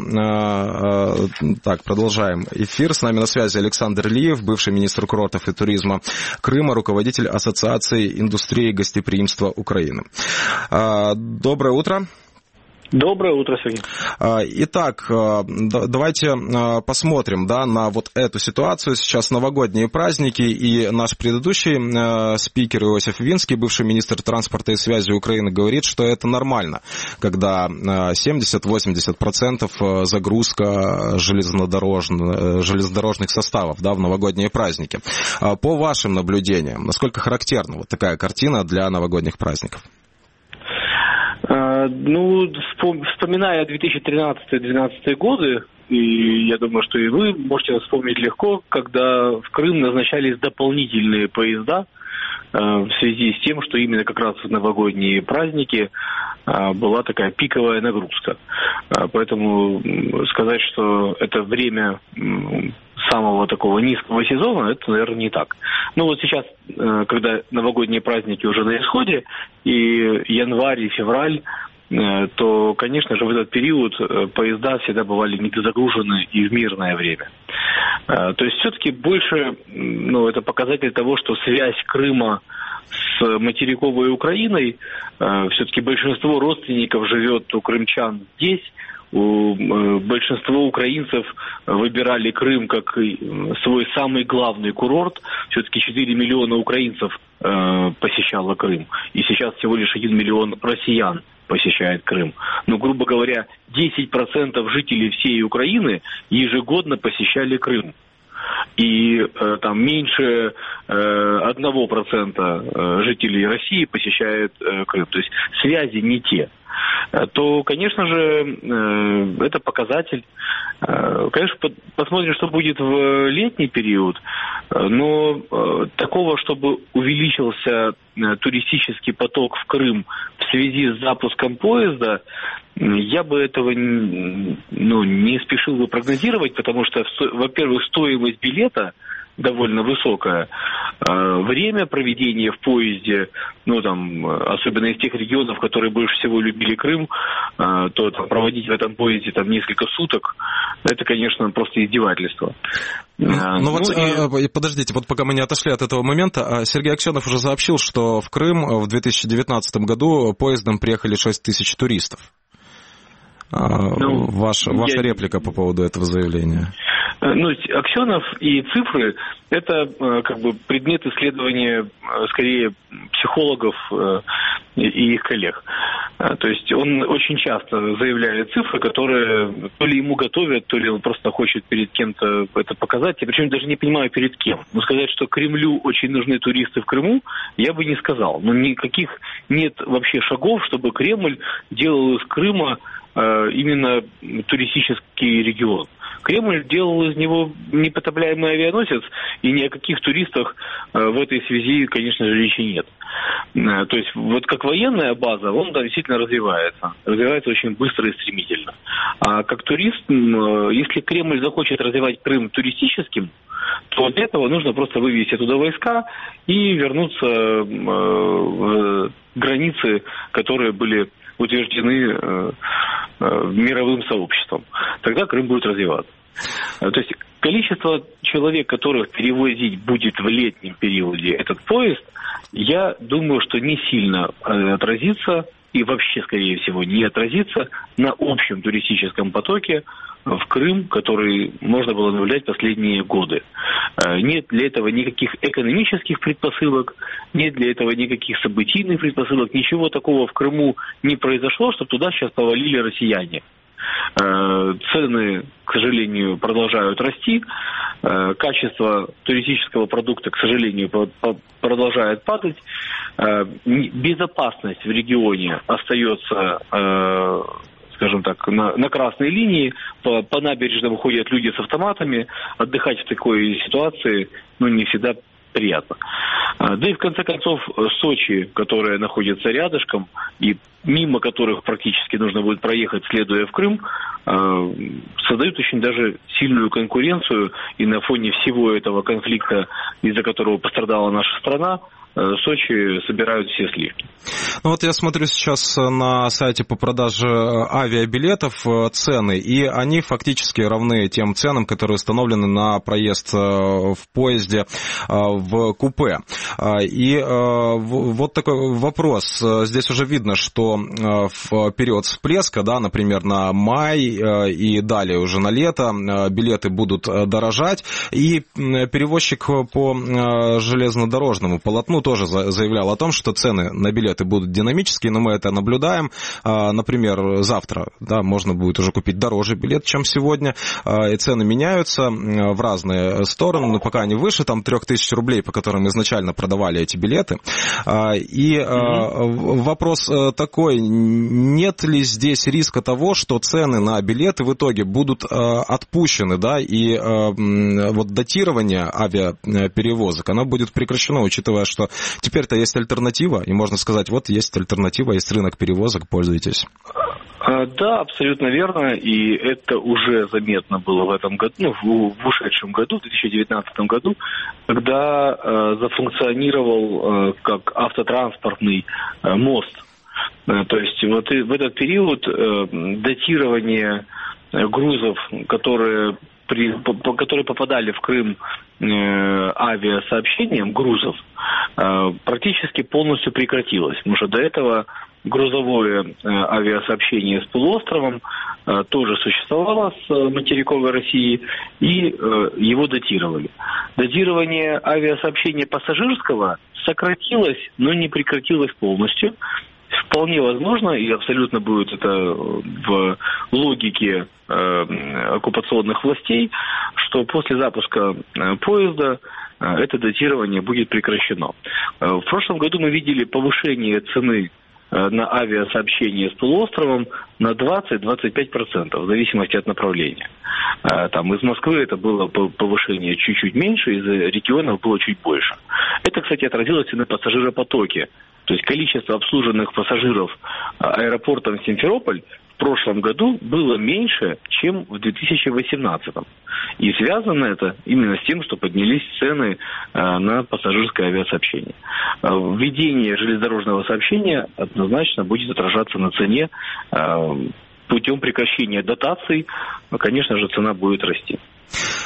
так, продолжаем эфир. С нами на связи Александр Лиев, бывший министр курортов и туризма Крыма, руководитель Ассоциации индустрии гостеприимства Украины. Доброе утро. Доброе утро, Сергей. Итак, давайте посмотрим да, на вот эту ситуацию. Сейчас новогодние праздники, и наш предыдущий спикер Иосиф Винский, бывший министр транспорта и связи Украины, говорит, что это нормально, когда семьдесят-восемьдесят процентов загрузка железнодорожных, железнодорожных составов да, в новогодние праздники. По вашим наблюдениям, насколько характерна вот такая картина для новогодних праздников? Ну, вспоминая две тысячи тринадцатый-две тысячи двенадцатый годы, и я думаю, что и вы можете вспомнить легко, когда в Крым назначались дополнительные поезда в связи с тем, что именно как раз в новогодние праздники была такая пиковая нагрузка. Поэтому сказать, что это время самого такого низкого сезона, это, наверное, не так. Ну вот сейчас, когда новогодние праздники уже на исходе, и январь, и февраль, то, конечно же, в этот период поезда всегда бывали недозагружены и в мирное время. То есть все-таки больше, ну, это показатель того, что связь Крыма с материковой Украиной, все-таки большинство родственников живет у крымчан здесь. У, большинство украинцев выбирали Крым как свой самый главный курорт. Все-таки четыре миллиона украинцев э, посещало Крым. И сейчас всего лишь один миллион россиян посещает Крым. Но, грубо говоря, десять процентов жителей всей Украины ежегодно посещали Крым. И э, там меньше э, одного процента э, жителей России посещает э, Крым. То есть связи не те. То, конечно же, э, это показатель. Э, конечно, по- посмотрим, что будет в летний период. Но э, такого, чтобы увеличился э, туристический поток в Крым в связи с запуском поезда, я бы этого ну, не спешил бы прогнозировать, потому что, во-первых, стоимость билета довольно высокая. Время проведения в поезде, ну там, особенно из тех регионов, которые больше всего любили Крым, то там, проводить в этом поезде там несколько суток, это, конечно, просто издевательство. Ну, ну вот, и... подождите, вот пока мы не отошли от этого момента, Сергей Аксенов уже сообщил, что в Крым в две тысячи девятнадцатом году поездом приехали шесть тысяч туристов. Ну, Ваш, ваша я... реплика по поводу этого заявления? Ну, Аксенов и цифры – это как бы предмет исследования, скорее, психологов и их коллег. То есть он очень часто заявляет цифры, которые то ли ему готовят, то ли он просто хочет перед кем-то это показать. Я причем даже не понимаю, перед кем. Но сказать, что Кремлю очень нужны туристы в Крыму, я бы не сказал. Но никаких нет вообще шагов, чтобы Кремль делал из Крыма э, именно туристический регион. Кремль делал из него непотопляемый авианосец, и ни о каких туристах э, в этой связи, конечно же, речи нет. Э, то есть вот как военная база, он да, действительно развивается. Развивается очень быстро и стремительно. А как турист, э, если Кремль захочет развивать Крым туристическим, то для этого нужно просто вывести туда войска и вернуться э, в границы, которые были утверждены э, э, мировым сообществом. Тогда Крым будет развиваться. То есть количество человек, которых перевозить будет в летнем периоде этот поезд, я думаю, что не сильно э, отразится и вообще, скорее всего, не отразится на общем туристическом потоке в Крым, который можно было наблюдать последние годы. Нет для этого никаких экономических предпосылок, нет для этого никаких событийных предпосылок, ничего такого в Крыму не произошло, чтобы туда сейчас повалили россияне. Цены, к сожалению, продолжают расти, качество туристического продукта, к сожалению, продолжает падать, безопасность в регионе остается, скажем так, на, на красной линии, по, по набережным ходят люди с автоматами, отдыхать в такой ситуации, ну, не всегда приятно. Да и в конце концов Сочи, которая находится рядышком и мимо которых практически нужно будет проехать, следуя в Крым, создают очень даже сильную конкуренцию, и на фоне всего этого конфликта, из-за которого пострадала наша страна, Сочи собирают все сливки. Ну вот я смотрю сейчас на сайте по продаже авиабилетов цены, и они фактически равны тем ценам, которые установлены на проезд в поезде в купе. И вот такой вопрос. Здесь уже видно, что в период всплеска, да, например, на май и далее уже на лето билеты будут дорожать, и перевозчик по железнодорожному полотну тоже заявлял о том, что цены на билеты будут динамические, но мы это наблюдаем. Например, завтра, да, можно будет уже купить дороже билет, чем сегодня, и цены меняются в разные стороны, но пока они выше там трех тысяч рублей, по которым изначально продавали эти билеты. И mm-hmm. вопрос такой, нет ли здесь риска того, что цены на билеты в итоге будут отпущены, да, и вот датирование авиаперевозок, оно будет прекращено, учитывая, что теперь-то есть альтернатива, и можно сказать, вот есть альтернатива, есть рынок перевозок, пользуйтесь. Да, абсолютно верно, и это уже заметно было в этом году, ну, в, в ушедшем году, в две тысячи девятнадцатом году, когда э, зафункционировал э, как автотранспортный э, мост. Э, то есть вот и в этот период э, датирование э, грузов, которые, при, по, которые попадали в Крым э, авиасообщением грузов, э, практически полностью прекратилось, потому что до этого грузовое э, авиасообщение с полуостровом э, тоже существовало с э, материковой России, и э, его датировали. Датирование авиасообщения пассажирского сократилось, но не прекратилось полностью. Вполне возможно, и абсолютно будет это в логике э, оккупационных властей, что после запуска э, поезда э, это датирование будет прекращено. Э, в прошлом году мы видели повышение цены на авиасообщение с полуостровом на двадцать-двадцать пять процентов в зависимости от направления. Там из Москвы это было повышение чуть-чуть меньше, из регионов было чуть больше. Это, кстати, отразилось и на пассажиропотоке. То есть количество обслуженных пассажиров аэропортом Симферополь в прошлом году было меньше, чем в две тысячи восемнадцатом. И связано это именно с тем, что поднялись цены на пассажирское авиасообщение. Введение железнодорожного сообщения однозначно будет отражаться на цене. Путем прекращения дотаций, конечно же, цена будет расти.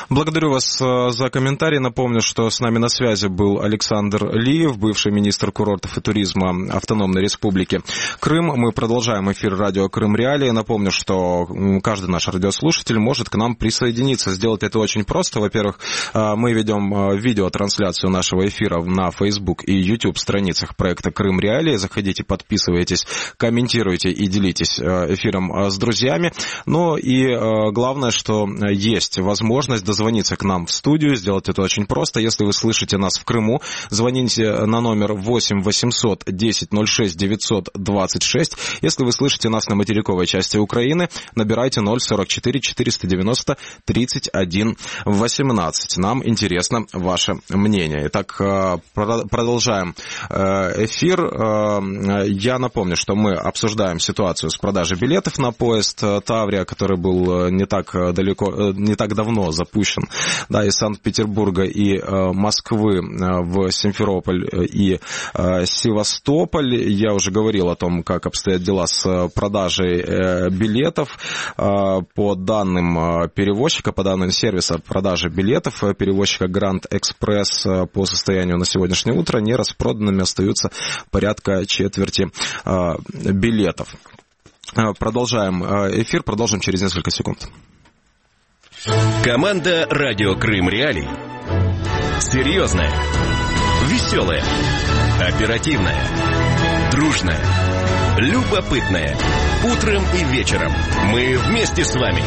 Благодарю вас за комментарий. Напомню, что с нами на связи был Александр Лиев, бывший министр курортов и туризма Автономной Республики Крым. Мы продолжаем эфир радио Крым Реалии. Напомню, что каждый наш радиослушатель может к нам присоединиться. Сделать это очень просто. Во-первых, мы ведем видеотрансляцию нашего эфира на Facebook и YouTube страницах проекта Крым Реалии. Заходите, подписывайтесь, комментируйте и делитесь эфиром с друзьями. Ну и главное, что есть возможность дозвониться к нам в студию. Сделать это очень просто. Если вы слышите нас в Крыму, звоните на номер восемь восемьсот десять ноль шесть девятьсот двадцать шесть. Если вы слышите нас на материковой части Украины, набирайте ноль сорок четыре четыреста девяносто тридцать один восемнадцать. Нам интересно ваше мнение. Итак, продолжаем эфир. Я напомню, что мы обсуждаем ситуацию с продажей билетов на поезд Таврия, который был не так далеко, не так давно запущен, да, из Санкт-Петербурга и э, Москвы э, в Симферополь и э, Севастополь. Я уже говорил о том, как обстоят дела с продажей э, билетов. Э, по данным э, перевозчика, по данным сервиса продажи билетов, э, перевозчика Grand Express, э, по состоянию на сегодняшнее утро не распроданными остаются порядка четверти э, билетов. Э, продолжаем эфир, продолжим через несколько секунд. Команда «Радио Крым Реалии». Серьезная, веселая, оперативная, дружная, любопытная. Утром и вечером мы вместе с вами.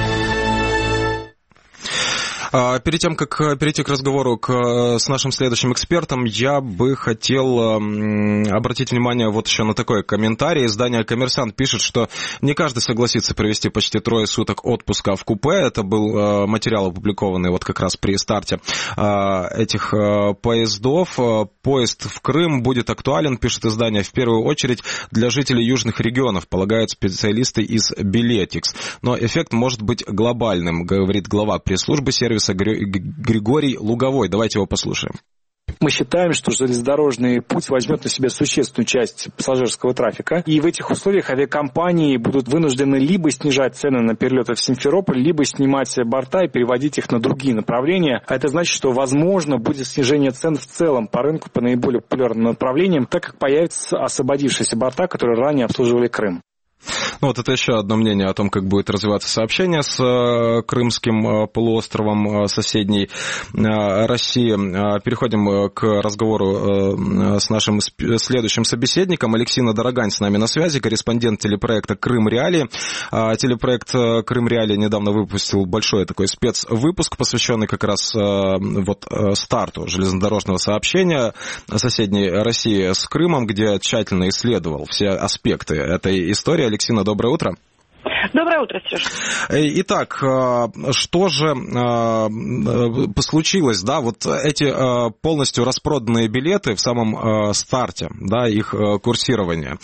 Перед тем, как перейти к разговору к, с нашим следующим экспертом, я бы хотел обратить внимание вот еще на такой комментарий. Издание «Коммерсант» пишет, что не каждый согласится провести почти трое суток отпуска в купе. Это был материал, опубликованный вот как раз при старте этих поездов. Поезд в Крым будет актуален, пишет издание, в первую очередь для жителей южных регионов, полагают специалисты из Билетикс. Но эффект может быть глобальным, говорит глава пресс-службы сервиса Григорий Луговой. Давайте его послушаем. Мы считаем, что железнодорожный путь возьмет на себя существенную часть пассажирского трафика, и в этих условиях авиакомпании будут вынуждены либо снижать цены на перелеты в Симферополь, либо снимать борта и переводить их на другие направления. А это значит, что возможно будет снижение цен в целом по рынку по наиболее популярным направлениям, так как появятся освободившиеся борта, которые ранее обслуживали Крым. Ну, вот это еще одно мнение о том, как будет развиваться сообщение с э, Крымским полуостровом, э, соседней э, России. Э, переходим к разговору э, с нашим следующим собеседником. Алексина Дорогань с нами на связи, корреспондент телепроекта «Крым Реалии». Э, телепроект «Крым Реалии» недавно выпустил большой такой спецвыпуск, посвященный как раз э, вот, э, старту железнодорожного сообщения соседней России с Крымом, где тщательно исследовал все аспекты этой истории. Алексина, доброе утро. Доброе утро, Сереж. Итак, что же случилось, да, вот эти полностью распроданные билеты в самом старте, да, их курсирования.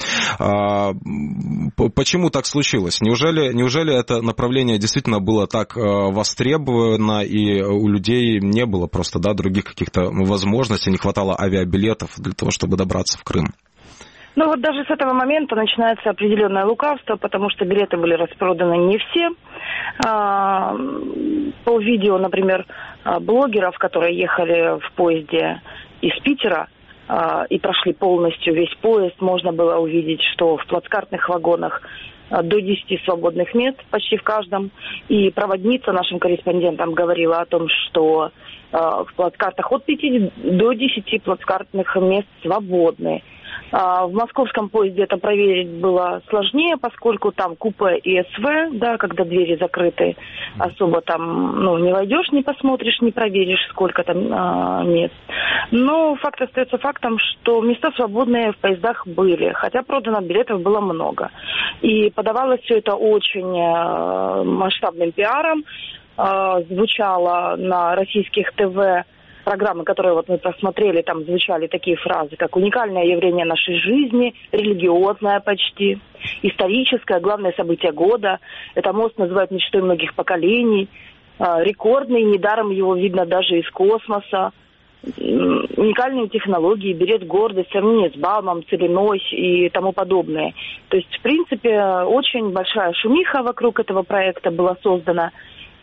Почему так случилось? Неужели, неужели это направление действительно было так востребовано, и у людей не было просто, да, других каких-то возможностей, не хватало авиабилетов для того, чтобы добраться в Крым? Ну вот даже с этого момента начинается определенное лукавство, потому что билеты были распроданы не все. А, по видео, например, блогеров, которые ехали в поезде из Питера а, и прошли полностью весь поезд, можно было увидеть, что в плацкартных вагонах до десяти свободных мест почти в каждом. И проводница нашим корреспондентам говорила о том, что а, в плацкартах от пяти до десяти плацкартных мест свободны. В московском поезде это проверить было сложнее, поскольку там купе и СВ, да, когда двери закрыты, особо там, ну, не войдешь, не посмотришь, не проверишь, сколько там а, мест. Но факт остается фактом, что места свободные в поездах были, хотя продано билетов было много. И подавалось все это очень а, масштабным пиаром, а, звучало на российских ТВ. Программы, которые вот мы просмотрели, там звучали такие фразы, как «уникальное явление нашей жизни», «религиозное почти», «историческое», «главное событие года», «это мост называют мечтой многих поколений», «рекордный», «недаром его видно даже из космоса», «уникальные технологии», «берет гордость», «сравнение с Балмом», «целиной» и тому подобное. То есть, в принципе, очень большая шумиха вокруг этого проекта была создана.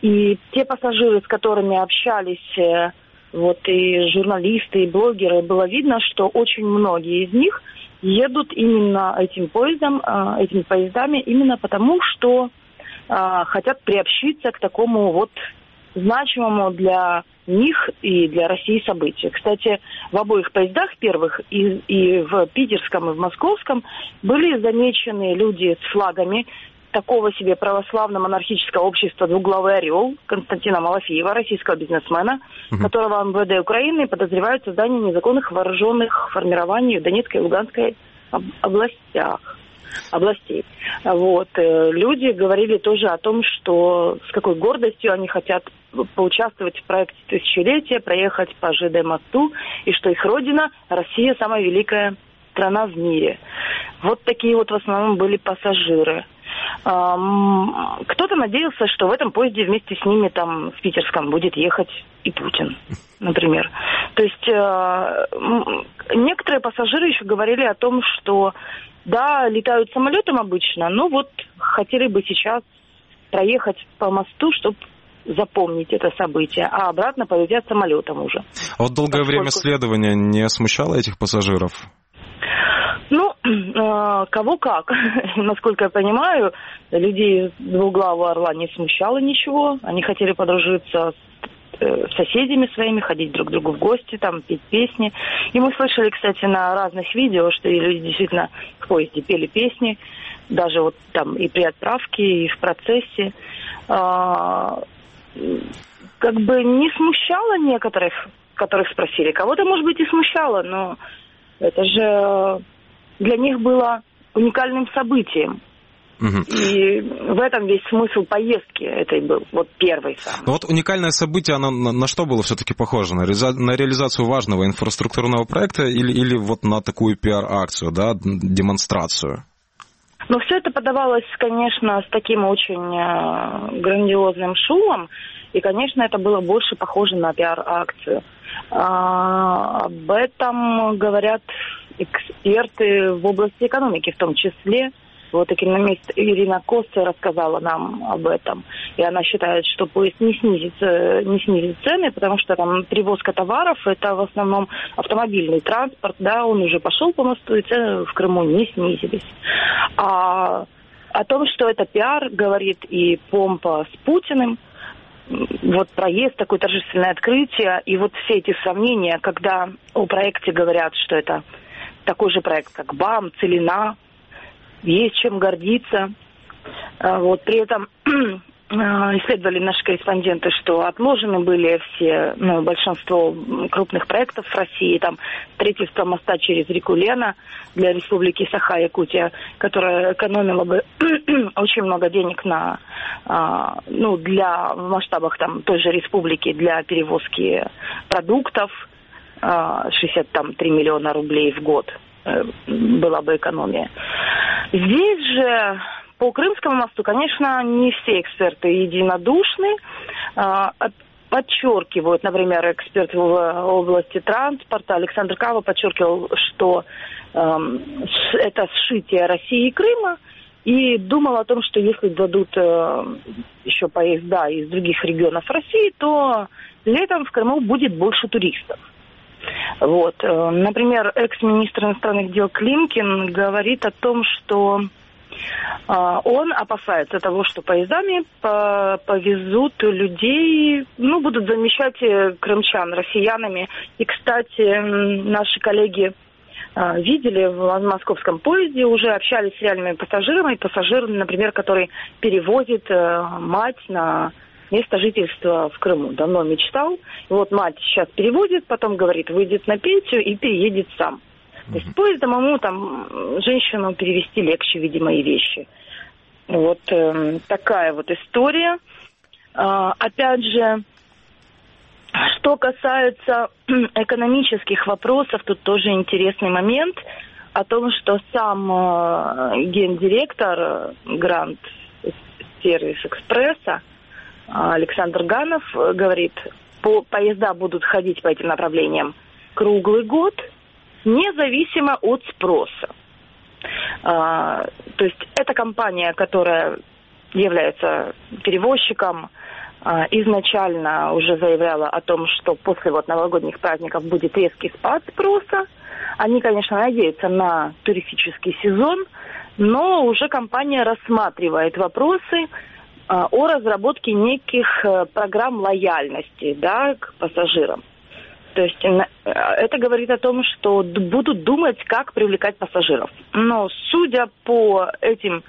И те пассажиры, с которыми общались вот и журналисты, и блогеры, было видно, что очень многие из них едут именно этим поездом, этими поездами именно потому, что хотят приобщиться к такому вот значимому для них и для России событию. Кстати, в обоих поездах первых, и, и в питерском, и в московском, были замечены люди с флагами такого себе православно-монархического общества «Двуглавый орел» Константина Малафеева, российского бизнесмена, uh-huh. которого МВД Украины подозревают в создании незаконных вооруженных формирований в Донецкой и Луганской областях. областей. Вот. Люди говорили тоже о том, что с какой гордостью они хотят поучаствовать в проекте тысячелетия, проехать по ЖД-мосту, и что их родина, Россия, самая великая страна в мире. Вот такие вот в основном были пассажиры. Кто-то надеялся, что в этом поезде вместе с ними там в питерском будет ехать и Путин, например. То есть некоторые пассажиры еще говорили о том, что да, летают самолетом обычно, но вот хотели бы сейчас проехать по мосту, чтобы запомнить это событие, а обратно полетят самолетом уже. А вот долгое Поскольку... время следования не смущало этих пассажиров? Ну, э, кого как. Насколько я понимаю, людей из «Двуглавого орла» не смущало ничего. Они хотели подружиться с э, соседями своими, ходить друг к другу в гости, там, петь песни. И мы слышали, кстати, на разных видео, что и люди действительно в поезде пели песни, даже вот там и при отправке, и в процессе. Э, как бы не смущало некоторых, которых спросили. Кого-то, может быть, и смущало, но это же для них было уникальным событием. Угу. И в этом весь смысл поездки этой был, вот первый самый. Но вот уникальное событие, оно на, на что было все-таки похоже? На, реализа... на реализацию важного инфраструктурного проекта или, или вот на такую пиар-акцию, да, демонстрацию? Ну, все это подавалось, конечно, с таким очень э, грандиозным шумом, и, конечно, это было больше похоже на пиар-акцию. А, об этом говорят эксперты в области экономики, в том числе. Вот экономист Ирина Костя рассказала нам об этом. И она считает, что поезд не снизит, не снизит цены, потому что там перевозка товаров – это в основном автомобильный транспорт, да, он уже пошел по мосту, и цены в Крыму не снизились. А о том, что это пиар, говорит и помпа с Путиным. Вот проезд, такое торжественное открытие, и вот все эти сомнения, когда о проекте говорят, что это такой же проект, как БАМ, Целина, есть чем гордиться. Вот, при этом исследовали наши корреспонденты, что отложены были все, ну, большинство крупных проектов в России, там строительство моста через реку Лена для Республики Саха-Якутия, которая экономила бы очень много денег на, ну, для, в масштабах там той же республики для перевозки продуктов, шестьдесят три миллиона рублей в год была бы экономия. Здесь же по Крымскому мосту, конечно, не все эксперты единодушны. Подчеркивают, например, эксперт в области транспорта Александр Кава подчеркивал, что это сшитие России и Крыма, и думал о том, что если дадут еще поезда из других регионов России, то летом в Крыму будет больше туристов. Вот. Например, экс-министр иностранных дел Климкин говорит о том, что он опасается того, что поездами повезут людей, ну, будут замещать крымчан россиянами. И, кстати, наши коллеги видели в московском поезде, уже общались с реальными пассажирами. Пассажир, например, который перевозит мать на место жительства в Крыму. Давно мечтал. И вот мать сейчас переводит, потом говорит, выйдет на пенсию и переедет сам. То есть поездом ему там женщину перевезти легче, видимо, и вещи. Вот э, такая вот история. А, опять же, что касается экономических вопросов, тут тоже интересный момент о том, что сам э, гендиректор Гранд Сервис Экспресса Александр Ганов говорит, по, поезда будут ходить по этим направлениям круглый год, независимо от спроса. А, то есть это компания, которая является перевозчиком, изначально уже заявляла о том, что после вот новогодних праздников будет резкий спад спроса. Они, конечно, надеются на туристический сезон, но уже компания рассматривает вопросы о разработке неких программ лояльности, да, к пассажирам. То есть это говорит о том, что будут думать, как привлекать пассажиров. Но судя по этим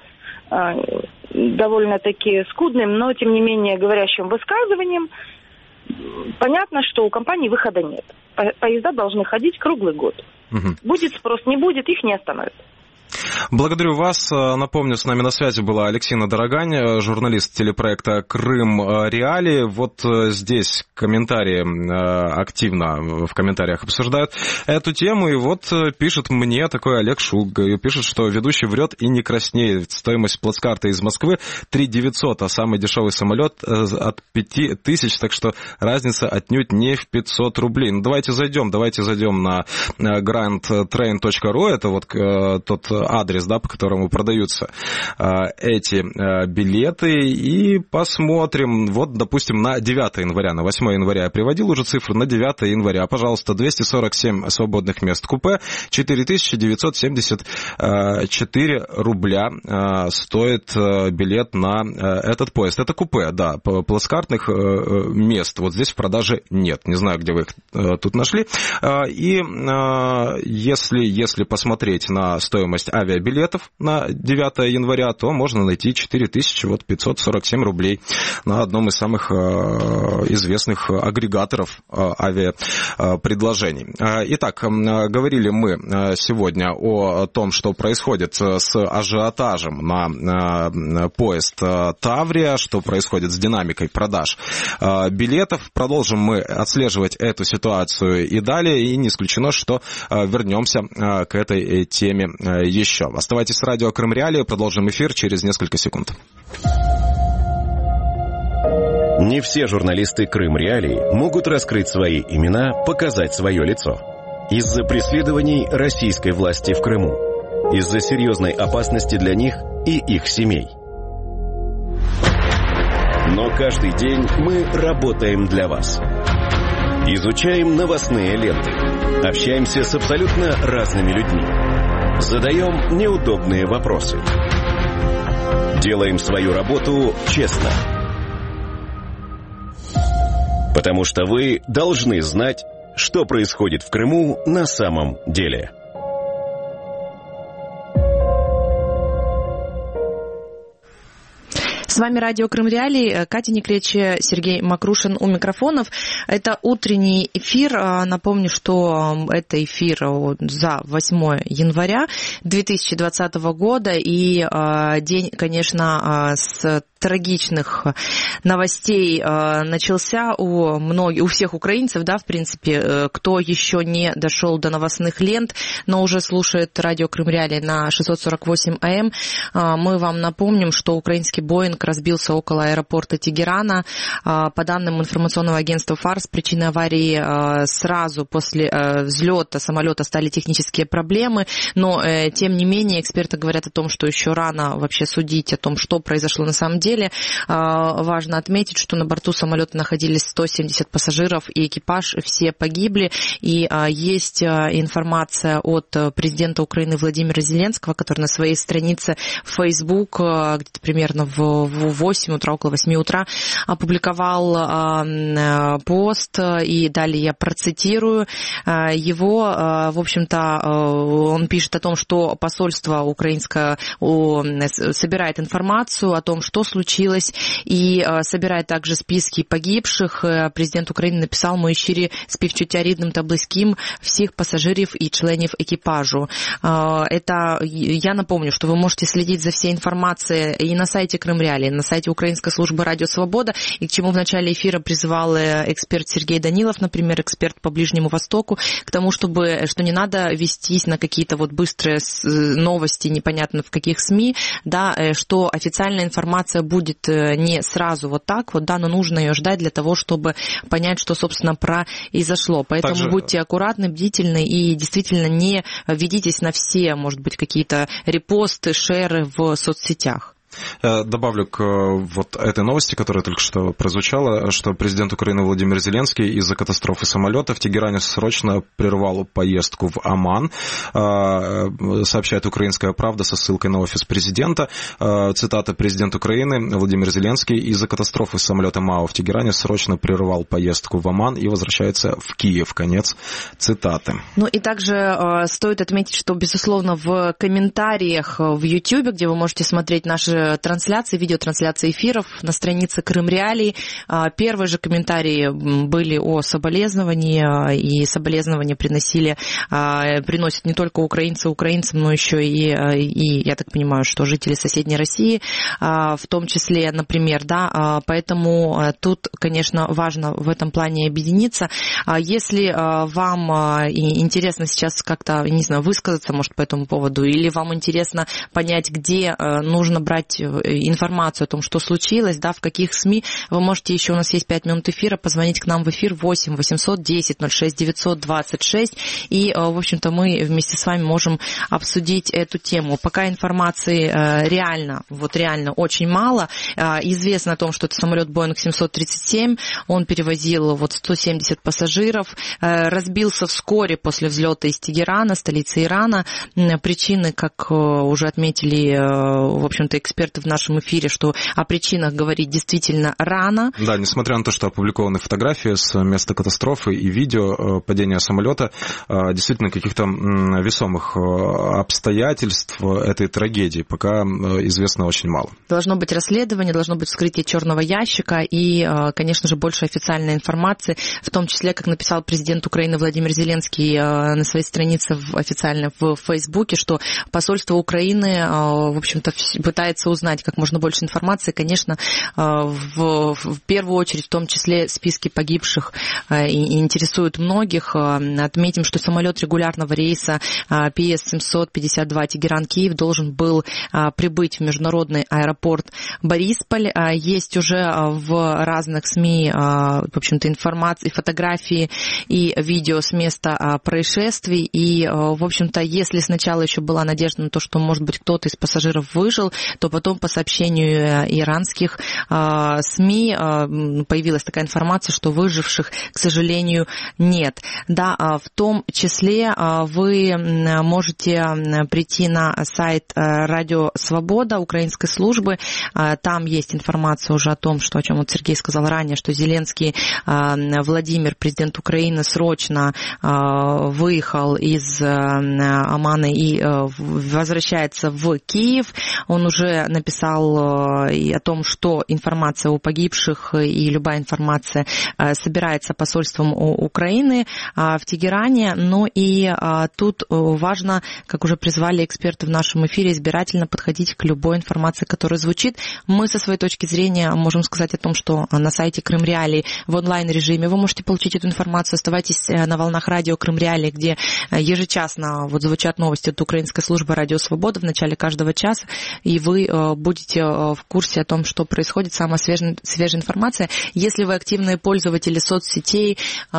довольно-таки скудным, но тем не менее говорящим высказываниям, понятно, что у компании выхода нет. Поезда должны ходить круглый год. Угу. Будет спрос, не будет, их не остановят. Благодарю вас. Напомню, с нами на связи была Алексина Дорогань, журналист телепроекта «Крым Реалии». Вот здесь комментарии активно в комментариях обсуждают эту тему. И вот пишет мне такой Олег Шук, пишет, что ведущий врет и не краснеет. Стоимость плацкарта из Москвы три тысячи девятьсот, а самый дешевый самолет от пяти тысяч, так что разница отнюдь не в пятьсот рублей. Ну, давайте зайдем, давайте зайдем на гранд трейн точка ру, это вот тот адрес, да, по которому продаются э, эти э, билеты, и посмотрим, вот, допустим, на девятое января, на восьмое января я приводил уже цифру, на девятое января, пожалуйста, двести сорок семь свободных мест купе, четыре тысячи девятьсот семьдесят четыре рубля э, стоит э, билет на э, этот поезд. Это купе, да, плацкартных э, мест вот здесь в продаже нет, не знаю, где вы их э, тут нашли, э, и э, если, если посмотреть на стоимость авиабилетов на девятое января, то можно найти четыре тысячи пятьсот сорок семь рублей на одном из самых известных агрегаторов авиапредложений. Итак, говорили мы сегодня о том, что происходит с ажиотажем на поезд Таврия, что происходит с динамикой продаж билетов. Продолжим мы отслеживать эту ситуацию и далее, и не исключено, что вернемся к этой теме еще. Оставайтесь с радио Крым Реалии, продолжим эфир через несколько секунд. Не все журналисты Крым Реалии могут раскрыть свои имена, показать свое лицо. Из-за преследований российской власти в Крыму. Из-за серьезной опасности для них и их семей. Но каждый день мы работаем для вас. Изучаем новостные ленты. Общаемся с абсолютно разными людьми. Задаем неудобные вопросы. Делаем свою работу честно. Потому что вы должны знать, что происходит в Крыму на самом деле. С вами радио Крым Реалии, Катя Некречья, Сергей Макрушин у микрофонов. Это утренний эфир. Напомню, что это эфир за восьмое января две тысячи двадцатого года. И день, конечно, с трагичных новостей начался у многих, у всех украинцев, да, в принципе, кто еще не дошел до новостных лент, но уже слушает радио Крым Реалии на шестьсот сорок восемь АМ. Мы вам напомним, что украинский Боинг разбился около аэропорта Тегерана. По данным информационного агентства ФАРС, причиной аварии сразу после взлета самолета стали технические проблемы, но тем не менее эксперты говорят о том, что еще рано вообще судить о том, что произошло на самом деле. Важно отметить, что на борту самолета находились сто семьдесят пассажиров и экипаж, все погибли. И есть информация от президента Украины Владимира Зеленского, который на своей странице в Facebook где-то примерно в восемь утра, около восьми утра опубликовал пост, и далее я процитирую его. В общем-то, он пишет о том, что посольство украинское собирает информацию о том, что случилось, и собирает также списки погибших. Президент України написав: "Мої щирі співчуття рідним та близьким всіх пассажирів и членов экипажу". Это, я напомню, что вы можете следить за всей информацией и на сайте Крым Реалии, на сайте Украинской службы Радио Свобода, и к чему в начале эфира призывал эксперт Сергей Данилов, например, эксперт по Ближнему Востоку, к тому, чтобы, что не надо вестись на какие-то вот быстрые новости, непонятно в каких СМИ, да, что официальная информация будет не сразу вот так вот, да, но нужно ее ждать для того, чтобы понять, что, собственно, произошло. Поэтому Также... будьте аккуратны, бдительны и действительно не ведитесь на все, может быть, какие-то репосты, шеры в соцсетях. Добавлю к вот этой новости, которая только что прозвучала, что президент Украины Владимир Зеленский из-за катастрофы самолета в Тегеране срочно прервал поездку в Оман, сообщает «Украинская правда» со ссылкой на офис президента. Цитата: «Президент Украины Владимир Зеленский из-за катастрофы самолета МАУ в Тегеране срочно прервал поездку в Оман и возвращается в Киев». Конец цитаты. Ну и также э, стоит отметить, что, безусловно, в комментариях в YouTube, где вы можете смотреть наши трансляции, видеотрансляции эфиров на странице Крым Реалии, э, первые же комментарии были о соболезновании, э, и соболезнования приносили, э, приносят не только украинцы украинцам, но еще и, э, и, я так понимаю, что жители соседней России, э, в том числе, например, да, э, поэтому э, тут, конечно, важно в этом плане объединиться. Э, если э, вам э, интересно сейчас как-то, не знаю, высказаться, может, по этому поводу, или вам интересно понять, где э, нужно брать информацию о том, что случилось, да, в каких СМИ, вы можете еще, у нас есть пять минут эфира, позвонить к нам в эфир восемь восемьсот десять ноль шесть девятьсот двадцать шесть, и, э, в общем-то, мы вместе с вами можем обсудить эту тему. Пока информации э, реально, вот реально очень мало. Э, известно о том, что это самолет Боинг семьсот тридцать семь, он перевозил вот сто семьдесят пассажиров, э, разбился вскоре после взлета из Тегерана, столицы Ирана. Причины, как уже отметили, в общем-то, эксперты в нашем эфире, что о причинах говорить действительно рано. Да, несмотря на то, что опубликованы фотографии с места катастрофы и видео падения самолета, действительно каких-то весомых обстоятельств этой трагедии пока известно очень мало. Должно быть расследование, должно быть вскрытие черного ящика и, конечно же, больше официальной информации, в том числе, как написал президент Украины Владимир Зеленский на своей странице официально в Фейсбуке, что посольство Украины, в общем-то, пытается узнать как можно больше информации. Конечно, в, в первую очередь, в том числе, списки погибших и интересуют многих. Отметим, что самолет регулярного рейса пи эс семьсот пятьдесят два Тегеран-Киев должен был прибыть в международный аэропорт Борисполь. Есть уже в разных СМИ, в общем-то, информация, фотографии и видео с места происшествий. И, в общем-то, если сначала еще была надежда на то, что, может быть, кто-то из пассажиров выжил, то потом, по сообщению иранских СМИ, появилась такая информация, что выживших, к сожалению, нет. Да, в том числе вы можете прийти на сайт Радио Свобода украинской службы. Там есть информация уже о том, что, о чем вот Сергей сказал ранее, что Зеленский Владимир, президент Украины, срочно выехал из Омана и возвращается в Киев. Он уже написал о том, что информация о погибших и любая информация собирается посольством Украины в Тегеране. Но и тут важно, как уже призвали эксперты в нашем эфире, избирательно подходить к любой информации, которая звучит. Мы со своей точки зрения можем сказать о том, что на сайте Крым Реалии в онлайн-режиме вы можете получить эту информацию. Оставайтесь на волнах радио Крым Реалии, где ежечасно вот звучат новости от украинской службы Радио Свобода в начале каждого часа, и вы будете в курсе о том, что происходит, самая свежая, свежая информация. Если вы активные пользователи соцсетей,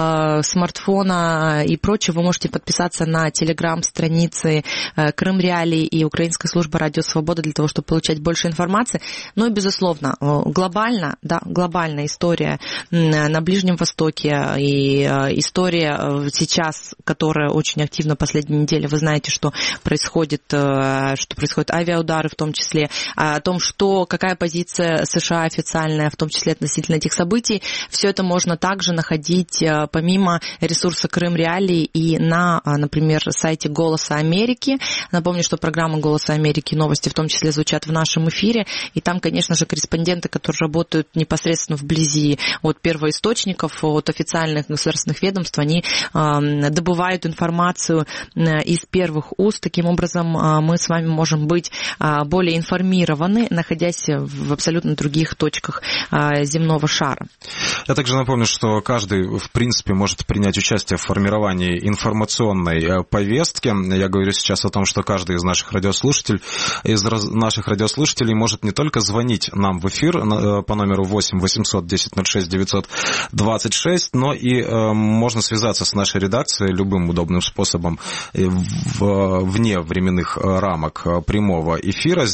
смартфона и прочее, вы можете подписаться на телеграм-страницы Крым Реалии и Украинской службы Радио Свобода для того, чтобы получать больше информации. Ну и, безусловно, глобально, да, глобальная история на Ближнем Востоке и история сейчас, которая очень активна в последние недели. Вы знаете, что происходит, что происходят авиаудары в том числе, о том, что, какая позиция США официальная, в том числе относительно этих событий. Все это можно также находить помимо ресурса Крым Реалии и на, например, сайте Голоса Америки. Напомню, что программа Голоса Америки, новости в том числе звучат в нашем эфире. И там, конечно же, корреспонденты, которые работают непосредственно вблизи от первоисточников, от официальных государственных ведомств, они добывают информацию из первых уст. Таким образом, мы с вами можем быть более информированы, находясь в абсолютно других точках земного шара. Я также напомню, что каждый, в принципе, может принять участие в формировании информационной повестки. Я говорю сейчас о том, что каждый из наших радиослушателей, из наших радиослушателей может не только звонить нам в эфир по номеру восемь восемьсот десять ноль шесть девятьсот двадцать шесть, но и можно связаться с нашей редакцией любым удобным способом вне временных рамок прямого эфира. Сделать это очень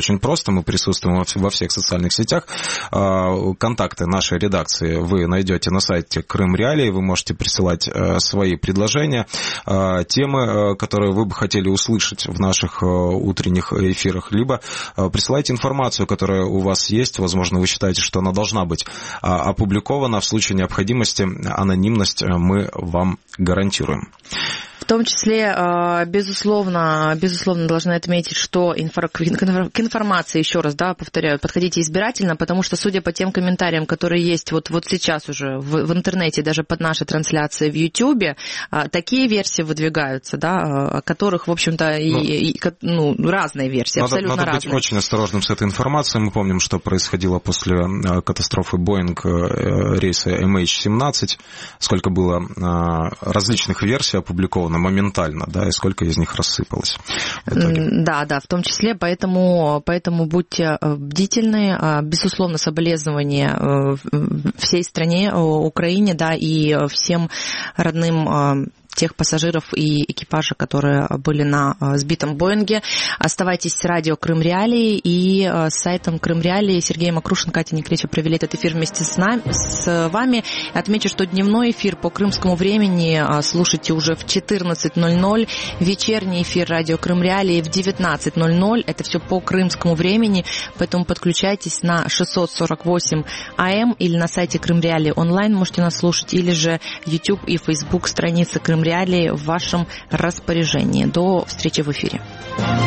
очень просто. Мы присутствуем во всех социальных сетях. Контакты нашей редакции вы найдете на сайте Крым Реалии. Вы можете присылать свои предложения, темы, которые вы бы хотели услышать в наших утренних эфирах, либо присылайте информацию, которая у вас есть. Возможно, вы считаете, что она должна быть опубликована. В случае необходимости анонимность мы вам гарантируем. В том числе, безусловно, безусловно, должны отметить, что инфор... к информации, еще раз, да, повторяю, подходите избирательно, потому что, судя по тем комментариям, которые есть вот, вот сейчас уже в, в интернете, даже под нашей трансляцией в Ютьюбе, такие версии выдвигаются, да, о которых, в общем-то, и, ну, и, ну, разные версии, надо, абсолютно надо разные. Быть очень осторожным с этой информацией. Мы помним, что происходило после катастрофы Боинг рейса эм эйч семнадцать, сколько было различных версий опубликовано моментально, да, и сколько из них рассыпалось в итоге. Да, да, в том числе, поэтому, поэтому будьте бдительны, безусловно, соболезнования всей стране, Украине, да, и всем родным тех пассажиров и экипажа, которые были на сбитом Боинге. Оставайтесь с радио Крым Реалии и с сайтом Крым Реалии. Сергей Макрушин, Катя Некречева провели этот эфир вместе с, нами, с вами. Отмечу, что дневной эфир по крымскому времени слушайте уже в четырнадцать ноль ноль. Вечерний эфир радио Крым Реалии в девятнадцать ноль ноль. Это все по крымскому времени, поэтому подключайтесь на шестьсот сорок восемь АМ или на сайте Крым Реалии онлайн можете нас слушать, или же YouTube и Facebook страницы Крым Реалии в вашем распоряжении. До встречи в эфире.